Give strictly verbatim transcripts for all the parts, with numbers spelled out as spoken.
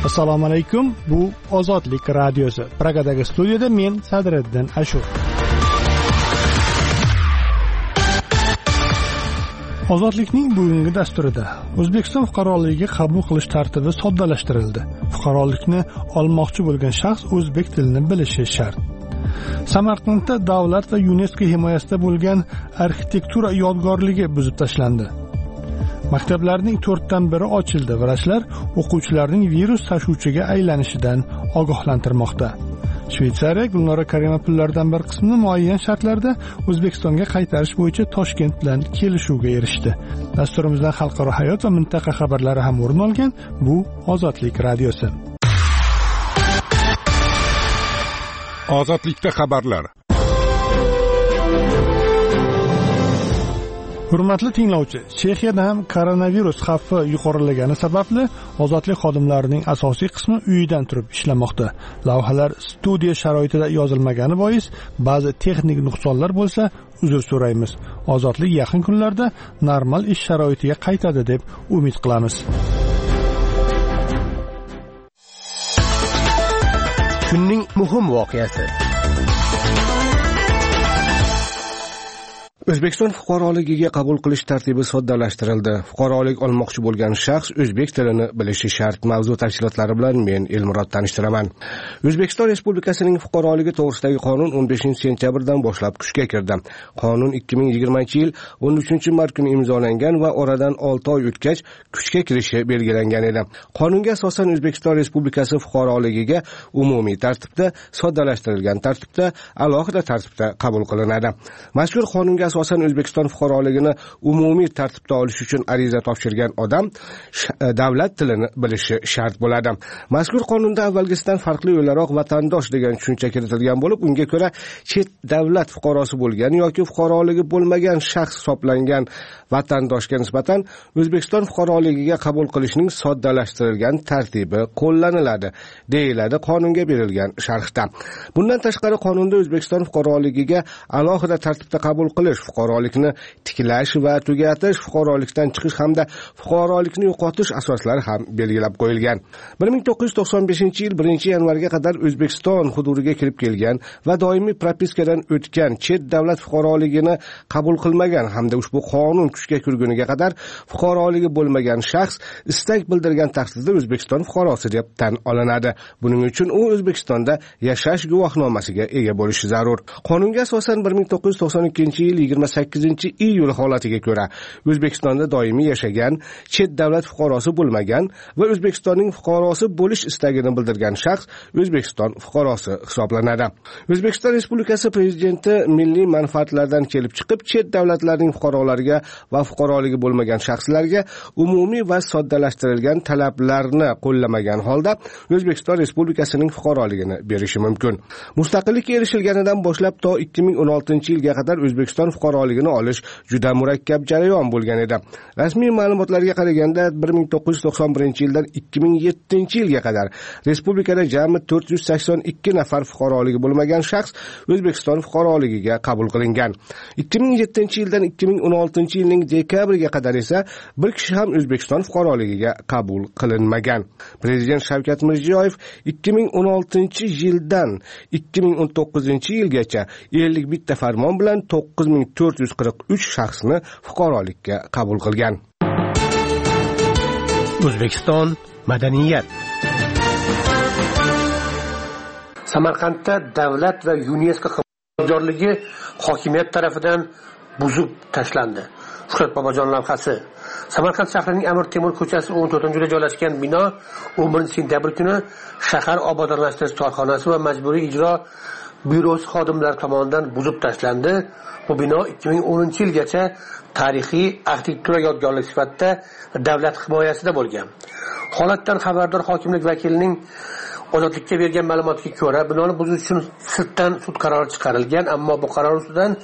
Assalomu alaykum. Bu Ozodlik radiosi. Pragadagi studiyada men Sadriddin Ashur. Ozodlikning bugungi dasturida O'zbekiston fuqaroligiga qabul qilish tartibi soddalashtirildi. Fuqarolikni olmoqchi bo'lgan shaxs o'zbek tilini bilishi shart. Samarqandda davlat va UNESCO himoyasida bo'lgan arxitektura yodgorligi buzib tashlandi. Maktablarning to'rtdan biri ochildi. Vrachlar o'quvchilarning virus tashuvchiga aylanishidan ogohlantirmoqda. Shveysariya Gulnora Karimova pullardan bir qismini muayyan shartlarda O'zbekistonga qaytarish bo'yicha Toshkent bilan kelishuvga erishdi. Dasturimizdan xalqaro hayot va mintaqa xabarlari ham o'rin olgan. Bu Ozodlik radiosi. Ozodlikda xabarlar. Hurmatli tinglovchi, Chexiyada ham koronavirus xavfi yuqorilagani sababli ozodlik xodimlarining asosiy qismi uyidan turib ishlamoqda. Lavhalar studiya sharoitida yozilmagani bois ba'zi texnik nuqsonlar bo'lsa, uzr so'raymiz. Ozodlik yaqin kunlarda normal ish sharoitiga qaytadi deb umid qilamiz. Kunning muhim voqeasi. O'zbekiston fuqaroligiga qabul qilish tartibi soddalashtirildi. Fuqarolik olmoqchi bo'lgan shaxs o'zbek tilini bilishi shart. Mavzu tafsilotlari bilan men Elmurod tanishtiraman. O'zbekiston Respublikasining fuqaroligi to'g'risidagi qonun o'n beshinchi sentyabrdan boshlab kuchga kirdi. Qonun ikki ming yigirmanchi yil o'n uchinchi mart kuni imzolangan va oradan olti oy o'tgach kuchga kirishi belgilangan edi. Qonunga asosan O'zbekiston Respublikasi fuqaroligiga umumiy tartibda, soddalashtirilgan tartibda, alohida tartibda qabul qilinadi. Mazkur qonunga asosan O'zbekiston fuqaroligini umumiy tartibda olish uchun ariza topshirgan odam davlat tilini bilishi shart bo'ladi. Mazkur qonunda avvalgisidan farqli o'laroq vatandosh degan tushuncha kiritilgan bo'lib, unga ko'ra chet davlat fuqarosi bo'lgan yoki fuqaroligi bo'lmagan shaxs hisoblangan vatandoshga nisbatan O'zbekiston fuqaroligiga qabul qilishning soddalashtirilgan tartibi qo'llaniladi, deyiladi qonunga berilgan sharhda. Bundan tashqari qonunda O'zbekiston fuqaroligiga alohida tartibda qabul qilish, fuqarolikni tiklash va tugatish, fuqarolikdan chiqish hamda fuqarolikni yo'qotish asoslari ham belgilab qo'yilgan. bir ming to'qqiz yuz to'qson beshinchi yil birinchi yanvarga qadar O'zbekiston hududiga kirib kelgan va doimiy propiskadan o'tgan chet davlat fuqaroligini qabul qilmagan hamda ushbu qonun kuchga kirguniga qadar fuqaroligi bo'lmagan shaxs istak bildirgan taqdirda O'zbekiston fuqarosi deb tan olinadi. Buning uchun u O'zbekistonda yashash guvohnomasiga ega bo'lishi zarur. Qonunga asosan bir ming to'qqiz yuz to'qson ikkinchi yil yigirma sakkizinchi iyul holatiga ko'ra O'zbekistonda doimiy yashagan, chet davlat fuqarosi bo'lmagan va O'zbekistonning fuqarosi bo'lish istagini bildirgan shaxs O'zbekiston fuqarosi hisoblanadi. O'zbekiston Respublikasi Prezidenti milliy manfaatlardan kelib chiqib, chet davlatlarning fuqarolariga va fuqaroligi bo'lmagan shaxslarga umumiy va soddalashtirilgan talablarni qo'llamagan holda O'zbekiston Respublikasining fuqaroligini berishi mumkin. Mustaqillikka erishilganidan boshlab to ikki ming o'n oltinchi yilga qadar O'zbekiston fuqaroligini olish juda murakkab jarayon bo'lgan edi. Rasmiy ma'lumotlarga qaraganda bir ming to'qqiz yuz to'qson birinchi yildan ikki ming yettinchi yilga qadar respublikada jami to'rt yuz sakson ikki nafar fuqaroligi bo'lmagan shaxs O'zbekiston fuqaroligiga qabul qilingan. ikki ming yettinchi yildan ikki ming o'n oltinchi yilning dekabriga qadar esa bir kishi ham O'zbekiston fuqaroligiga qabul qilinmagan. Prezident Shavkat Mirziyoyev ikki ming o'n oltinchi yildan ikki ming o'n to'qqizinchi yilgacha ellik bitta farmon bilan to'qqiz ming to'rt yuz qirq uch shaxsni fuqarolikka qabul qilgan. O'zbekiston madaniyat. Samarqandda davlat va UNESCO himoyadorligi hokimiyat tomonidan buzib tashlandi. Shuhrat Bobojon lavhasi. Samarqand shahrining Amir Temur ko'chasi o'n to'rtinchi joylashgan bino o'n birinchi sentyabr kuni shahar obodonlashtirish korxonasi va majburiy ijro byurosi xodimlari tomonidan buzib tashlandi. Bu bino ikki ming o'ninchi yilgacha tarixiy arxitektura yodgorligi sifatida davlat himoyasida bo'lgan. Holatdan xabardor hokimlik vakilining Ozodlikka bergan ma'lumotga ko'ra, binoni buzish uchun sirtdan sud qarori chiqarilgan, ammo bu qaror ustidan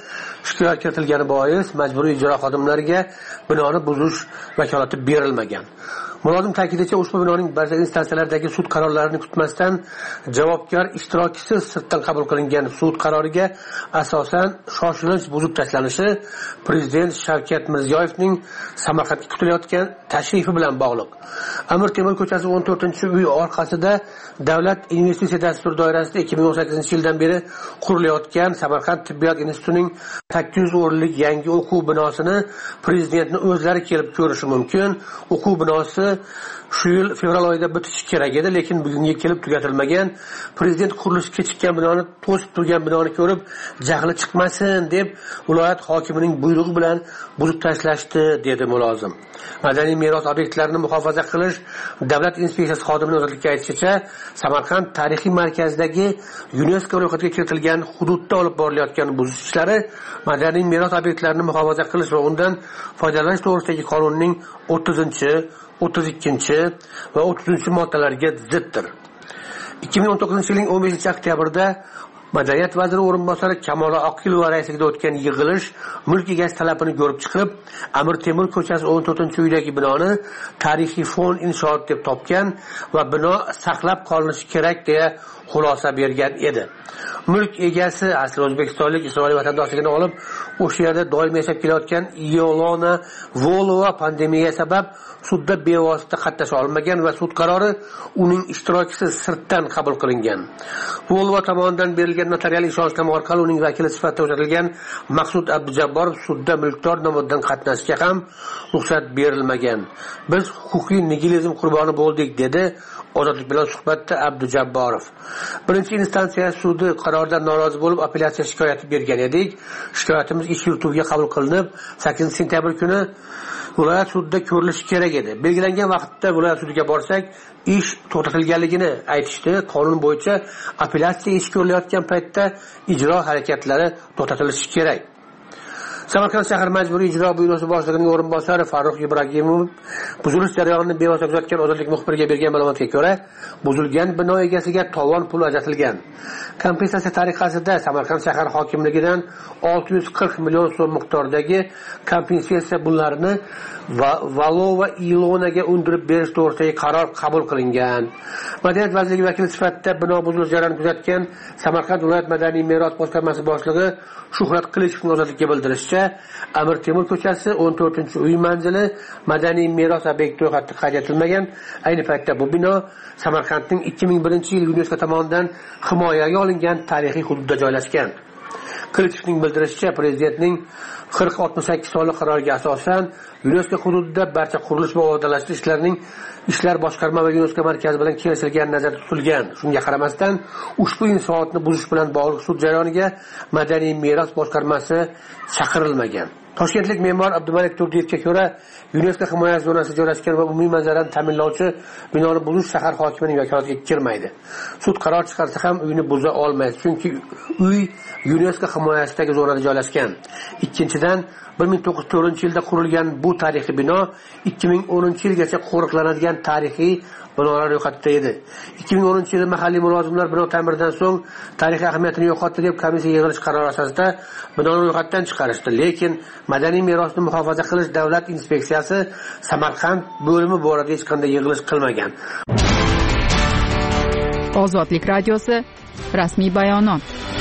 shikoyat kiritilgani bois majburiy ijro xodimlariga binoni buzish vakolati berilmagan. Mulozim ta'kidlashicha, ushbu binoning barcha instansiyalardagi sud qarorlarini kutmasdan javobgar ishtirokisiz sirtdan qabul qilingan sud qaroriga asosan shoshilinch buzib tashlanishi Prezident Shavkat Mirziyoyevning Samarqandga kutilayotgan tashrifi bilan bog'liq. Amir Temur ko'chasi o'n to'rtinchi uy orqasida Davlat investitsiya dasturi doirasida ikki ming o'n sakkizinchi yildan beri qurilayotgan Samarqand tibbiyot institutining sakkiz yuz o'rinlik yangi o'quv binosini prezidentning o'zlari kelib ko'rishi mumkin. O'quv binosi shu yil fevral oyida bitishi kerak edi, lekin bugunga kelib tugatilmagan. Prezident qurilishi kechikkan binoni, to'sib turgan binoni ko'rib, jahli chiqmasin deb viloyat hokimining buyrug'i bilan buzib tashlashdi, dedi mulozim. Madaniy meros obyektlarini muhofaza qilish davlat inspeksiyasi xodimining o'zgartirishga aytishicha, Samarqand tarixiy markazidagi UNESCO ro'yxatiga kiritilgan hududda olib borilayotgan buzish ishlari madaniy meros obyektlarini muhofaza qilish va undan foydalanish to'g'risidagi qonunning o'ttizinchi, o'ttiz ikkinchi va o'ttizinchi moddalariga ziddir. ikki ming o'n to'qqizinchi yilning o'n beshinchi oktyabrda Madaniyat vaziri o'rinbosari Kamola Oqilova raisligida o'tgan yig'ilish mulk egasi talabini ko'rib chiqib, Amir Temur ko'chasi o'n to'rtinchi uydagi binoni tarixiy fond inshoot deb topgan va bino saqlab qolinishi kerak deya xulosa bergan edi. Mulk egasi asli o'zbekistonlik Isroil vatandoshligini olib, o'sha yerda doim yashab kelayotgan Yolona Volova pandemiya sabab sudda bevosita qatnasha olmagan va sud qarori uning ishtirokisiz sirtdan qabul qilingan. Volova tomonidan berilgan notarial ishonchnoma orqali uning vakili sifatida o'rnatilgan Maqsud Abdujabborov sudda mulkdor nomidan qatnashga ham ruxsat berilmagan. Biz huquqiy nigilizm qurboni bo'ldik, dedi Ozodlik bilan suhbatda Abdujabborov. Birinchi instansiya sudi qaroridan norozi bo'lib apellyatsiya shikoyati bergan edik. Shikoyatimiz ish yurituviga qabul qilinib, sakkizinchi sentyabr kuni viloyat sudida ko'rilishi kerak edi. Belgilangan vaqtda viloyat sudiga borsak, ish to'xtatilganligini aytishdi. Qonun bo'yicha apellyatsiya ish ko'rilayotgan paytda ijro harakatlari to'xtatilishi kerak. Samarqand shahar majburiy ijro byurosi boshlig'ining o'rinbosari Farruh Ibragimov buzilish jarayonini bevosita kuzatgan Ozodlik muxbiriga bergan ma'lumotga ko'ra, buzilgan bino egasiga tovon puli ajratilgan. Kompensatsiya tariqasida Samarqand shahar hokimligidan olti yuz qirq million so'm miqdoridagi kompensatsiya pullarini Valo va Ilonaga undirib berish to'g'risidagi qaror qabul qilingan. Madaniyat vazirligi vakili sifatida bino buzilish jarayonini kuzatgan Samarqand viloyat madaniy meros boshqarmasi boshlig'i Shuhrat Qilichovning Ozodlikka bildirishicha, Amir Temur ko'chasi o'n to'rtinchi uy manzili madaniy meros obyekti ro'yxatida qayd etilmagan. Ayni paytda bu bino Samarqandning ikki ming birinchi yil UNESCO tomonidan himoyaga olingan tarixiy hududda joylashgan. Qilichovning bildirishicha, prezidentning qirq oltmish sakkiz sonli qaroriga asosan UNESCO hududida barcha qurilish va obodonlashtirish ishlarining ishlar boshqarma va UNESCO markazi bilan kelishilgan nazarda tutilgan. Shunga qaramasdan ushbu inshootni buzish bilan bog'liq sud jarayoniga madaniy meros boshqarmasi chaqirilmagan. Toshkentlik me'mor Abdumalik Turdiyevga ko'ra, UNESCO himoya zonasida joylashgan va umumiy manzarani ta'minlovchi binoni buzish shahar hokimining vakolatiga kirmaydi. Sud qaror chiqarsa ham uyni buza olmaydi, chunki uy UNESCO himoyasidagi zonada joylashgan. Ikkinchidan, bir ming to'qqiz yuz to'rtinchi yilda qurilgan bu tarixiy bino ikki ming o'ninchi yilgacha qo'riqlanadigan tarixiy binolar ro'yxatida edi. ikki ming o'ninchi yilda mahalliy mulozimlar bino ta'mirdan so'ng tarixiy ahamiyatini yo'qotdi deb komissiya yig'ilish qarori asosida binoni ro'yxatdan chiqarishdi. Lekin madaniy merosni muhofaza qilish davlat inspeksiyasi Samarqand bo'limi borada hech qanday yig'ilish qilmagan. Ozodlik radiosi rasmiy bayonot.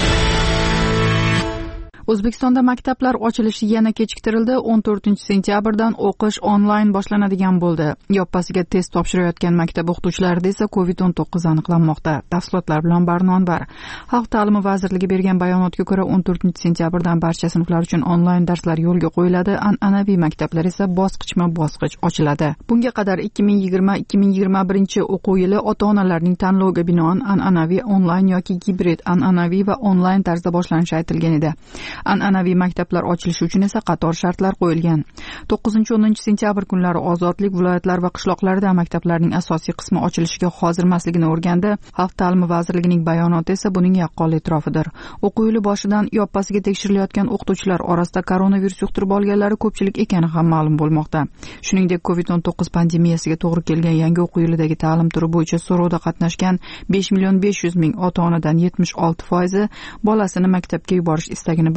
O'zbekistonda maktablar ochilishi yana kechiktirildi. o'n to'rtinchi sentyabrdan o'qish onlayn boshlanadigan bo'ldi. Yoppasiga test topshirayotgan maktab o'qituvchilarida esa kovid o'n to'qqiz aniqlanmoqda. Tafsilotlar bilan Barnon Bar. Xalq ta'limi vazirligi bergan bayonotga ko'ra, o'n to'rtinchi sentyabrdan barcha sinflar uchun onlayn darslar yo'lga qo'yiladi. An'anaviy maktablar esa bosqichma-bosqich ochiladi. Bunga qadar ikki ming yigirma ikki ming yigirma birinchi o'quv yili ota-onalarning tanloviga binoan an'anaviy, onlayn yoki gibrid, an'anaviy va onlayn tarzda boshlanishi aytilgan edi. An'anaviy maktablar ochilishi uchun esa qator shartlar qo'yilgan. to'qqizinchi o'ninchi sentyabr kunlari ozodlik viloyatlar va qishloqlarida maktablarning asosiy qismi ochilishiga hozirmasligini o'rgandi. Xalq ta'limi vazirligining bayonoti esa buning yaqqol e'tirofidir. O'quv yili boshidan yoppasiga tekshirilayotgan o'qituvchilar orasida koronavirus yuqtirib olganlari ko'pchilik ekani ham ma'lum bo'lmoqda. Shuningdek, kovid o'n to'qqiz pandemiyasiga to'g'ri kelgan yangi o'quv yilidagi ta'lim turi bo'yicha so'rovda qatnashgan besh million besh yuz ming ota-onadan yetmish olti foizi bolasini maktabga yuborish istagini bildirdi.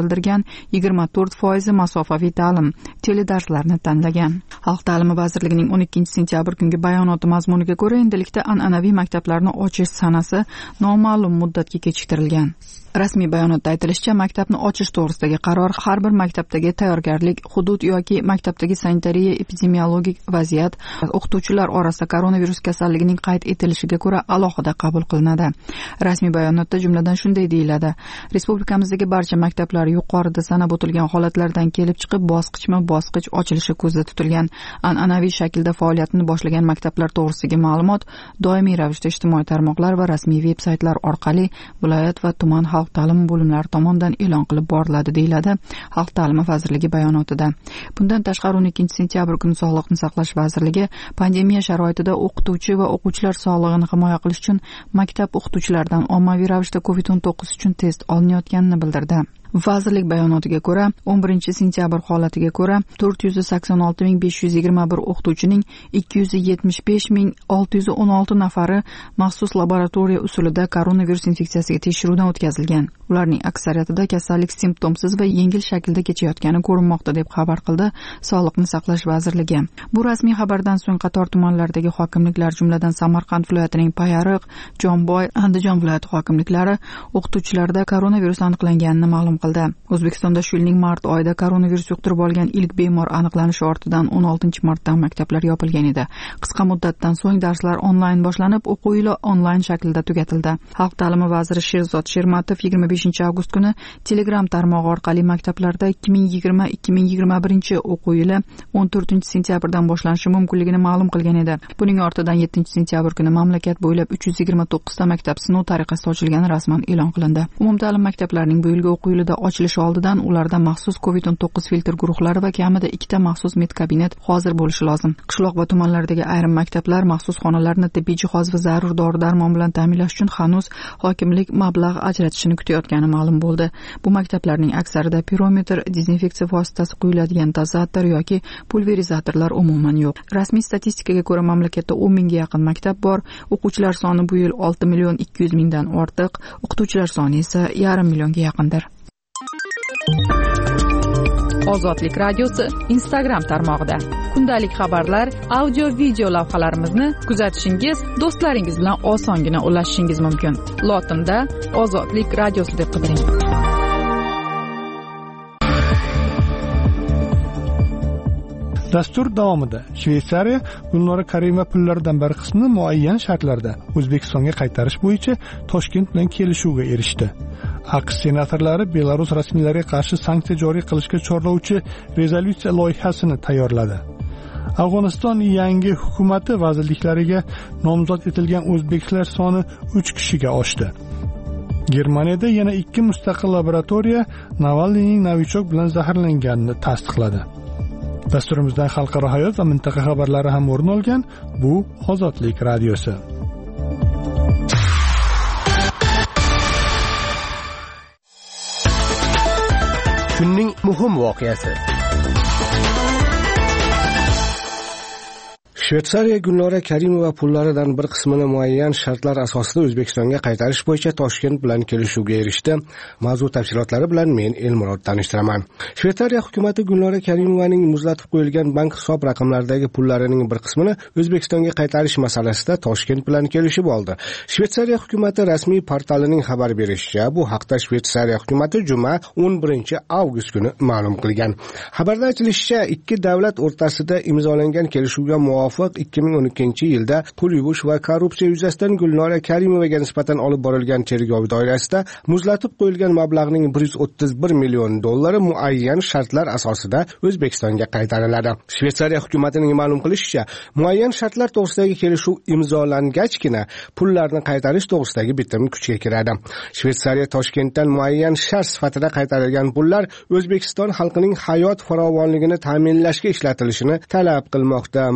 bildirgan yigirma to'rt foizi masofaviy ta'lim teledarslarni tanlagan. Xalq ta'limi vazirligining o'n ikkinchi sentyabr kungi bayonoti mazmuniga ko'ra, endilikda an'anaviy maktablarni ochish sanasi noma'lum muddatga kechiktirilgan. Rasmiy bayonotda aytilishicha, maktabni ochish to'g'risidagi qaror har bir maktabdagi tayyorgarlik, hudud yoki maktabdagi sanitariya epidemiologik vaziyat, o'qituvchilar orasida koronavirus kasalligining qayd etilishiga ko'ra alohida qabul qilinadi. Rasmiy bayonotda jumladan shunday deyiladi: Respublikamizdagi barcha maktablar yuqorida sanab o'tilgan holatlardan kelib chiqib bosqichma-bosqich ochilishi ko'zda tutilgan. An'anaviy shaklda faoliyatini boshlagan maktablar to'g'risidagi ma'lumot doimiy ravishda ijtimoiy tarmoqlar va rasmiy veb-saytlar orqali viloyat va tuman xalq ta'limi bo'limlari tomonidan e'lon qilib boriladi, deyiladi Xalq ta'limi vazirligi bayonotida. Bundan tashqari o'n ikkinchi sentyabr kuni Sog'liqni saqlash vazirligi pandemiya sharoitida o'qituvchi va o'quvchilar sog'lig'ini himoya qilish uchun maktab o'qituvchilaridan ommaviy ravishda covid o'n to'qqiz uchun test olinayotganini bildirdi. Vazirlik bayonotiga ko'ra, o'n birinchi sentyabr holatiga ko'ra to'rt yuz sakson olti ming besh yuz yigirma bir o'qituvchining ikki yuz yetmish besh ming olti yuz o'n olti nafari maxsus laboratoriya usulida koronavirus infeksiyasiga tekshiruvdan o'tkazilgan. Ularning aksariyatida kasallik simptomsiz va yengil shaklda kechayotgani ko'rinmoqda, deb xabar qildi Sog'liqni saqlash vazirligi. Bu rasmiy xabardan so'ng qator tumanlardagi hokimliklar, jumladan Samarqand viloyatining Payariq, Jomboy, Andijon viloyati hokimliklari o'qituvchilarda koronavirus aniqlanganini ma'lum qildi. O'zbekistonda shu yilning mart oyida koronavirus yuqtirib olgan ilk bemor aniqlanishi ortidan o'n oltinchi martdan maktablar yopilgan edi. Qisqa muddatdan so'ng darslar onlayn boshlanib, o'quv yili onlayn shaklda tugatildi. Xalq ta'limi vaziri Sherzod Shermatov yigirma beshinchi avgust kuni Telegram tarmog'i orqali maktablarda ikki ming yigirma ikki ming yigirma birinchi o'quv yili o'n to'rtinchi sentyabrdan boshlanishi mumkinligini ma'lum qilgan edi. Buning ortidan yettinchi sentyabr kuni mamlakat bo'ylab uch yuz yigirma to'qqizta maktab sinov tariqasida ochilgani rasman e'lon qilindi. Umumta'lim maktablarining bu yilgi o'quv yilida ochilishi oldidan ularda maxsus covid o'n to'qqiz filtr guruhlari va kamida ikkita maxsus medkabinet hozir bo'lishi lozim. Qishloq va tumanlardagi ayrim maktablar maxsus xonalarni tibbiy jihoz va zarur dori-darmon bilan ta'minlash uchun hanuz hokimlik mablag' ajratishini kutayotgani ma'lum bo'ldi. Bu maktablarning aksarida pirometr, dezinfeksiya vositasi quyiladigan dozator yoki pulverizatorlar umuman yo'q. Rasmiy statistikaga ko'ra, mamlakatda o'n mingga yaqin maktab bor. O'quvchilar soni bu yil olti million ikki yuz mingdan ortiq, o'qituvchilar soni esa yarim millionga yaqindir. Ozodlik radiosi Instagram tarmog'ida kundalik xabarlar, audio-video lavhalarimizni kuzatishingiz, do'stlaringiz bilan osongina ulashishingiz mumkin. Lotinda Ozodlik radiosi deb qidiring. Dastur davomida Shveysariya Gulnora Karimova pullaridan bir qismini muayyan shartlarda O'zbekistonga qaytarish bo'yicha Toshkent bilan kelishuvga erishdi. AQSh senatorlari Belarus rasmiylariga qarshi sanksiya joriy qilishga chorlovchi rezolyutsiya loyihasini tayyorladi. Afg'oniston yangi hukumati vazirliklariga nomzod etilgan o'zbeklar soni uch kishiga oshdi. Germaniyada yana ikki mustaqil laboratoriya Navalniyning novichok bilan zaharlanganini tasdiqladi. Dasturimizdan xalqaro hayot va mintaqa xabarlari ham o'rin olgan. Bu Ozodlik radiosi. Kunning muhim voqeasi. Shveysariya Gulnora Karimova pullaridan bir qismini muayyan shartlar asosida O'zbekistonga qaytarish bo'yicha Toshkent bilan kelishuvga erishdi. Mavzu tafsilotlari bilan men Elmurod tanishtiraman. Shveysariya hukumatı Gulnora Karimovaning muzlatib qo'yilgan bank hisob raqamlaridagi pullarining bir qismini O'zbekistonga qaytarish masalasida Toshkent bilan kelishib oldi. Shveysariya hukumatı rasmiy portalining xabar berishicha, bu haqda Shveysariya hukumatı juma o'n birinchi avgust kuni ma'lum qilgan. Xabarda aytilishicha, ikki davlat o'rtasida imzolangan kelishuvga muvofiq ikki ming o'n ikkinchi yilda pul yuvish va korrupsiya yuzasidan Gulnora Karimovaga nisbatan olib borilgan tergov doirasida muzlatib qo'yilgan mablag'ning bir yuz o'ttiz bir million dollari muayyan shartlar asosida O'zbekistonga qaytariladi. Shveysariya hukumatining ma'lum qilishicha, muayyan shartlar to'g'risidagi kelishuv imzolangachgina pullarni qaytarish to'g'risidagi bitim kuchga kiradi. Shveysariya Toshkentdan muayyan shart sifatida qaytarilgan pullar O'zbekiston xalqining hayot farovonligini ta'minlashga ishlatilishini talab qilmoqda. Mazkur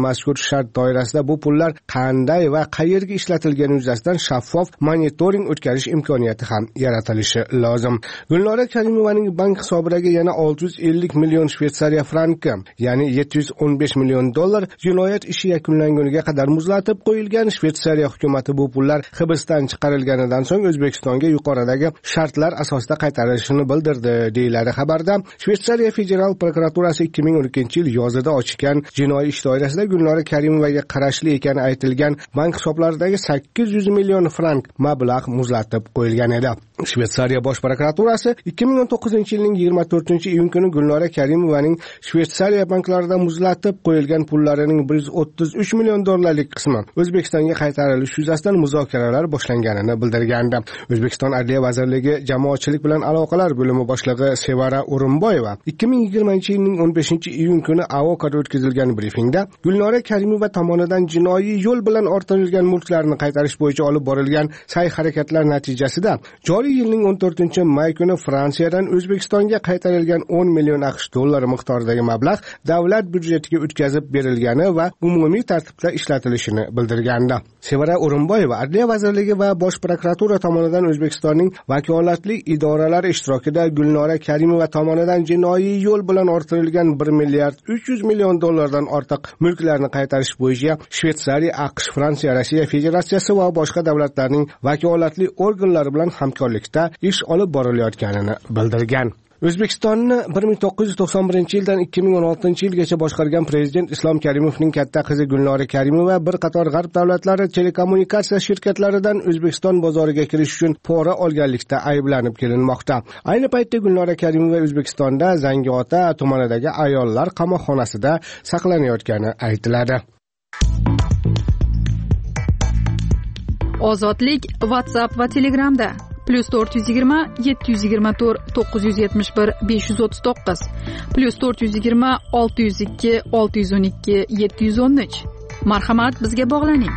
shart doirasida bu pullar qanday va qayerga ishlatilgani yuzasidan shaffof monitoring o'tkazish imkoniyati ham yaratilishi lozim. Gulnora Karimovaning bank hisobidagi yana olti yuz ellik million Shveysariya franki, ya'ni yetti yuz o'n besh million dollar jinoyat ishi yakunlanguniga qadar muzlatib qo'yilgan. Shveysariya hukumati bu pullar hibsdan chiqarilganidan so'ng O'zbekistonga yuqoridagi shartlar asosida qaytarilishini bildirdi, deyiladi xabarda. Shveysariya federal prokuraturasi ikki ming o'n ikkinchi yil yozida ochgan jinoiy ish doirasida Gulnora Karimovaga qarashli ekani aytilgan bank hisoblaridagi sakkiz yuz million frank mablag' muzlatib qo'yilgan edi. Shveysariya bosh prokuraturasi ikki ming o'n to'qqizinchi yilning yigirma to'rtinchi iyun kuni Gulnora Karimovaning Shveysariya banklarida muzlatib qo'yilgan pullarining bir yuz o'ttiz uch million dollarlik qismi O'zbekistonga qaytarilishi yuzasidan muzokaralar boshlanganini bildirgandi. O'zbekiston Adliya vazirligi jamoatchilik bilan aloqalar bo'limi boshlig'i Sevara O'rinboyeva ikki ming yigirmanchi yilning o'n beshinchi iyun kuni Avokada o'tkazilgan brifingda Gulnora Karimova tomonidan jinoiy yo'l bilan orttirilgan mulklarni qaytarish bo'yicha olib borilgan sa'y-harakatlar natijasida joriy yilning o'n to'rtinchi may kuni Fransiyadan O'zbekistonga qaytarilgan o'n million AQSh dollari miqdoridagi mablag' davlat byudjetiga o'tkazib berilgani va umumiy tartibda ishlatilishini bildirgandi. Sevara O'rinboyeva Adliya vazirligi va bosh prokuratura tomonidan O'zbekistonning vakolatli idoralari ishtirokida Gulnora Karimova tomonidan jinoiy yo'l bilan orttirilgan bir milliard uch yuz million dollardan ortiq mulklarni qaytarish bo'yicha Shveysariya, AQSh, Fransiya, Rossiya Federatsiyasi va boshqa davlatlarning vakolatli organlari bilan hamkorlikda ish olib borilayotganini bildirgan. O'zbekistonni bir ming to'qqiz yuz to'qson birinchi yildan ikki ming o'n oltinchi yilgacha boshqargan prezident Islom Karimovning katta qizi Gulnora Karimova bir qator g'arb davlatlari telekommunikatsiya shirkatlaridan O'zbekiston bozoriga kirish uchun pora olganlikda ayblanib kelinmoqda. Ayni paytda Gulnora Karimova O'zbekistonda Zangiota tumanidagi ayollar qamoqxonasida saqlanayotgani aytiladi. Ozodlik WhatsApp va Telegramda plus to'rt yuz yigirma yetti yuz yigirma to'rt to'qqiz yuz yetmish bir besh yuz o'ttiz to'qqiz plus to'rt yuz yigirma olti yuz ikki olti yuz o'n ikki yetti yuz o'n uch. Marhamat, bizga bog'laning.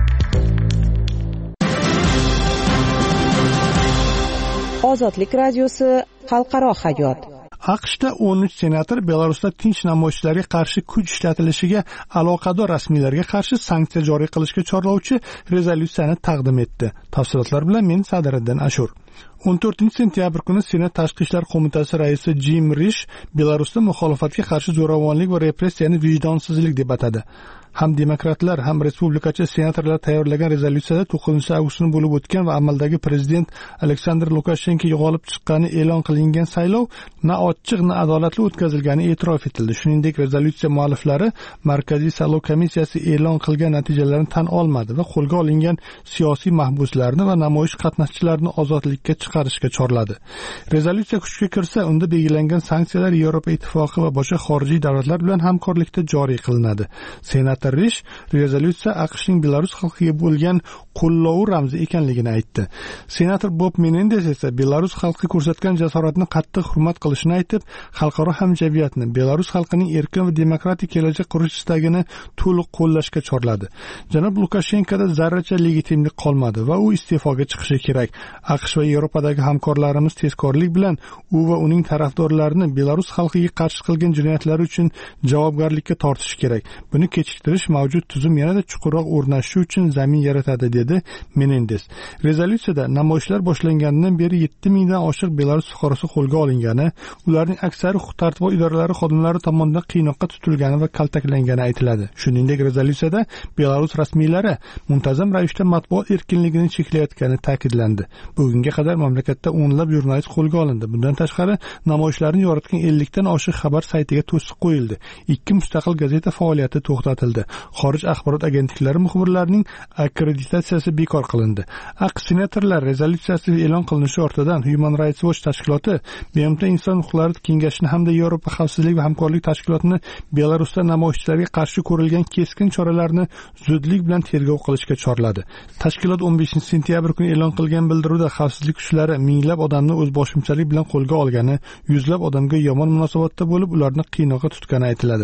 Ozodlik radiosi xalqaro hayot. AQShda o'n uch senator Belarusda tinch namoyishlarga qarshi kuch ishlatilishiga aloqador rasmiylarga qarshi sanksiya joriy qilishga chorlovchi rezolyutsiyani taqdim etdi. Tafsilotlar bilan men Sadiriddin Ashur. o'n to'rtinchi sentyabr kuni Senat Tashqi ishlar qo'mitasi raisi Jim Rish Belarusda muxolifatga qarshi zo'ravonlik va repressiyani vijdonsizlik deb atadi. Ham demokratlar, ham respublikachi senatorlar tayyorlagan rezolyutsiyada to'qqizinchi avgust kuni bo'lib o'tgan va amaldagi prezident Aleksandr Lukashenko g'olib chiqqani e'lon qilingan saylov na ochiq, na adolatli o'tkazilgani e'tirof etildi. Shuningdek, rezolyutsiya mualliflari Markaziy saylov komissiyasi e'lon qilgan natijalarni tan olmadi va qo'lga olingan siyosiy mahbuslarni va namoyish qatnashchilarini ozodlikka chiqarishga chorladi. Rezolyutsiya kuchga kirsa, unda belgilangan sanksiyalar Yevropa ittifoqi va boshqa xorijiy davlatlar bilan hamkorlikda joriy qilinadi. Senat Rish rezolyutsiya AQShning Belarus xalqiga bo'lgan qo'llovi ramzi ekanligini aytdi. Senator Bob Menendez esa Belarus xalqi ko'rsatgan jasoratni qattiq hurmat qilishini aytib, xalqaro hamjamiyatni Belarus xalqining erkin va demokratik kelajak qurish istagini to'liq qo'llashga chorladi. Janob Lukashenkoda zarracha legitimlik qolmadi va u iste'foga chiqishi kerak. AQSh va Yevropadagi hamkorlarimiz tezkorlik bilan u va uning tarafdorlarini Belarus xalqiga qarshi qilgan jinoyatlari uchun javobgarlikka tortishi kerak. Buni kechiktirish mavjud tuzum yanada chuqurroq o'rnashishi uchun zamin yaratadi, dedi Menendez. Rezolyutsiyada namoyishlar boshlanganidan beri yetti mingdan oshiq Belarus fuqarosi qo'lga olingani, ularning aksari huquq-tartibot idoralari xodimlari tomonidan qiynoqqa tutilgani va kaltaklangani aytiladi. Shuningdek, rezolyutsiyada Belarus rasmiylari muntazam ravishda matbuot erkinligini cheklayotgani ta'kidlandi. Bugunga qadar mamlakatda o'nlab jurnalist qo'lga olindi. Bundan tashqari, namoyishlarni yoritgan ellikdan oshiq xabar saytiga to'siq qo'yildi. Ikki mustaqil gazeta faoliyati to'xtatildi. Xorij axborot agentliklari muxbirlarining akkreditatsiyasi bekor qilindi. AQSh senatorlar rezolyutsiyasi e'lon qilinishi ortidan Human Rights Watch tashkiloti, B M T Inson huquqlari kengashini hamda Yevropa xavfsizlik va hamkorlik tashkilotini Belarusda namoyishchilarga qarshi ko'rilgan keskin choralarni zudlik bilan tergov qilishga chorladi. Tashkilot o'n beshinchi sentyabr kuni e'lon qilgan bildiruvda xavfsizlik kuchlari minglab odamni o'zboshimchalik bilan qo'lga olgani, yuzlab odamga yomon munosabatda bo'lib, ularni qiynoqqa tutgani aytiladi.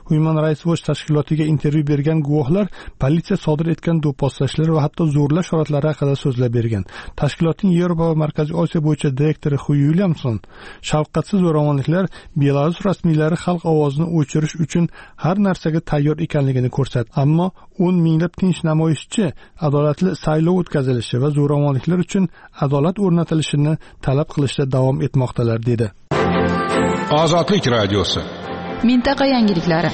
Human Rights Watch tashkilotiga intervyu bergan guvohlar politsiya sodir etgan do'pposlashlar va hatto zo'rlash holatlari haqida so'zlab bergan. Tashkilotning Yevropa va Markaziy Osiyo bo'yicha direktori Hu Williamson shafqatsiz zo'ravonliklar Belarus rasmiylari xalq ovozini o'chirish uchun har narsaga tayyor ekanligini ko'rsatdi. Ammo o'n minglab tinch namoyishchi adolatli saylov o'tkazilishi va zo'ravonliklar uchun adolat o'rnatilishini talab qilishda davom etmoqdalar dedi. Ozodlik radiosi. Mintaqa yangiliklari.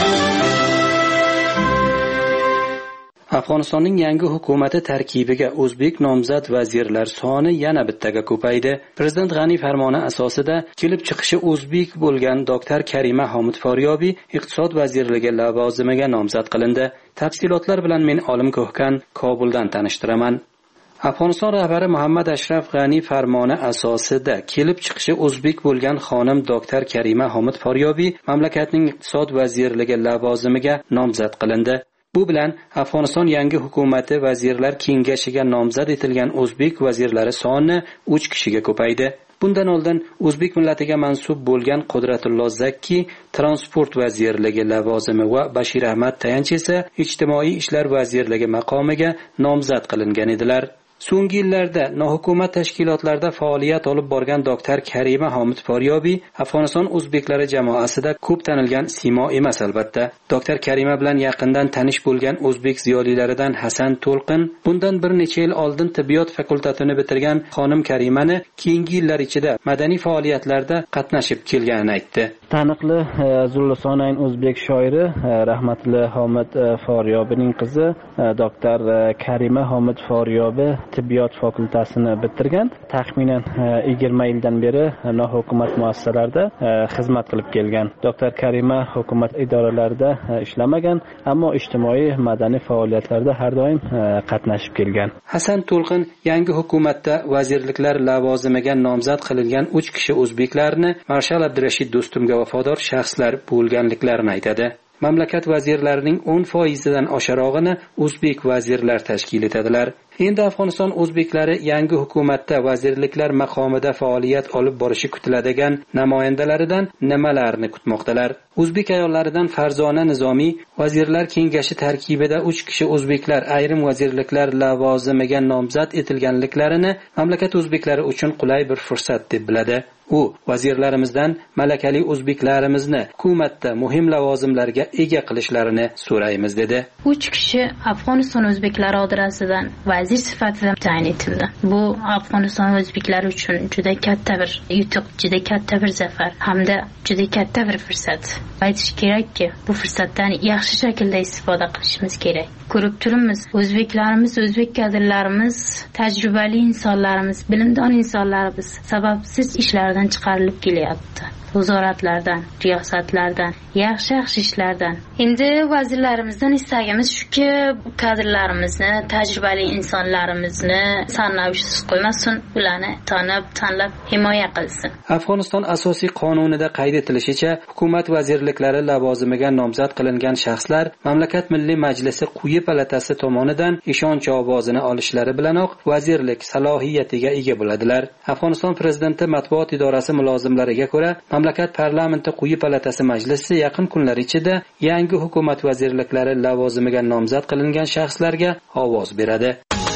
Afg'onistonning yangi hukumati tarkibiga o'zbek nomzod vazirlar soni yana bittaga ko'paydi. Prezident G'ani farmoni asosida kelib chiqishi o'zbek bo'lgan doktor Karima Homid Foryobiy iqtisod vazirligi lavozimiga nomzod qilindi. Tafsilotlar bilan men Olim Ko'hkan Kobuldan tanishtiraman. Afg'oniston rahbari Muhammad Ashraf G'ani farmoni asosida kelib chiqishi o'zbek bo'lgan xonim doktor Karima Homid Foryobiy mamlakatning iqtisod vazirligi lavozimiga nomzod qilindi. Bu bilan Afg'oniston yangi hukumati vazirlar kengashiga nomzod etilgan o'zbek vazirlari soni uch kishiga ko'paydi. Bundan oldin o'zbek millatiga mansub bo'lgan Qudratullo Zakki transport vazirligi lavozimi va Bashir Ahmad Tayanch esa ijtimoiy ishlar vazirligi maqomiga nomzod qilingan edilar. So'nggi yillarda nohukumat tashkilotlarda faoliyat olib borgan doktor Karima Homid Foryobiy Afg'oniston o'zbeklari jamoasida ko'p tanilgan simo emas albatta. Doktor Karima bilan yaqindan tanish bo'lgan o'zbek ziyolilaridan Hasan To'lqin bundan bir necha yil oldin tibbiyot fakultetini bitirgan xonim Karimani keyingi yillar ichida madaniy faoliyatlarda qatnashib kelganini aytdi. Taniqli Zullisonayn o'zbek shoiri rahmatli Homid Foryobiyning qizi doktor Karima Homid Foryobiy tibbiyot fakultetini bitirgan. Taxminan yigirma yildan beri nohukumat muassasalarida xizmat qilib kelgan. Doktor Karima hukumat idoralarida ishlamagan, ammo ijtimoiy madaniy faoliyatlarda har doim qatnashib kelgan. Hasan To'lqin yangi hukumatda vazirliklar lavozimiga nomzod qilingan uch kishi o'zbeklarni Marshal Abdurashid Do'stumga vafodor shaxslar bo'lganliklarini aytadi. Mamlakat vazirlarining o'n foizidan osharog'ini o'zbek vazirlar tashkil etadilar. Endi Afg'oniston o'zbeklari yangi hukumatda vazirliklar maqomida faoliyat olib borishi kutiladigan namoyandalaridan nimalarni kutmoqdalar? O'zbek ayollaridan Farzona Nizomiy vazirlar kengashi tarkibida uch kishi o'zbeklar ayrim vazirliklar lavozimiga nomzod etilganliklarini mamlakat o'zbeklari uchun qulay bir fursat deb biladi. U vazirlarimizdan malakali o'zbeklarimizni hukumatda muhim lavozimlarga ega qilishlarini so'raymiz dedi. uch kishi Afg'oniston o'zbeklari orasidan vazir sifatida tayin etildi. Bu Afg'oniston o'zbeklari uchun juda katta bir yutuq, juda katta bir zafar hamda juda katta bir fursat. Aytish kerakki, bu fursatdan yaxshi shaklda istifoda qilishimiz kerak. Ko'rib turibmiz, o'zbeklarimiz, o'zbek kadrlarimiz, tajribali insonlarimiz, bilimdon insonlarimiz sababsiz ishlardan chiqarilib kelyapti. Nazoratlardan, riyosatlardan, yaxshi-yaxshi ishlardan. Endi vazirlarimizdan istagimiz shuki, kadrlarimizni, tajribali insonlarimizni sarnavishsiz qo'ymasin, ularni tanib, tanlab himoya qilsin. Afg'oniston asosiy qonunida qayd etilishicha, hukumat vazirliklari lavozimiga nomzod qilingan shaxslar mamlakat Milliy Majlisi quyi palatasi tomonidan ishonch ovozini olishlari bilanoq vazirlik salohiyatiga ega bo'ladilar. Afg'oniston prezidenti matbuot idorasi mulozimlariga ko'ra, mamlakat parlamenti quyi palatasi majlisi yaqin kunlar ichida yangi hukumat vazirliklari lavozimiga nomzod qilingan shaxslarga ovoz beradi.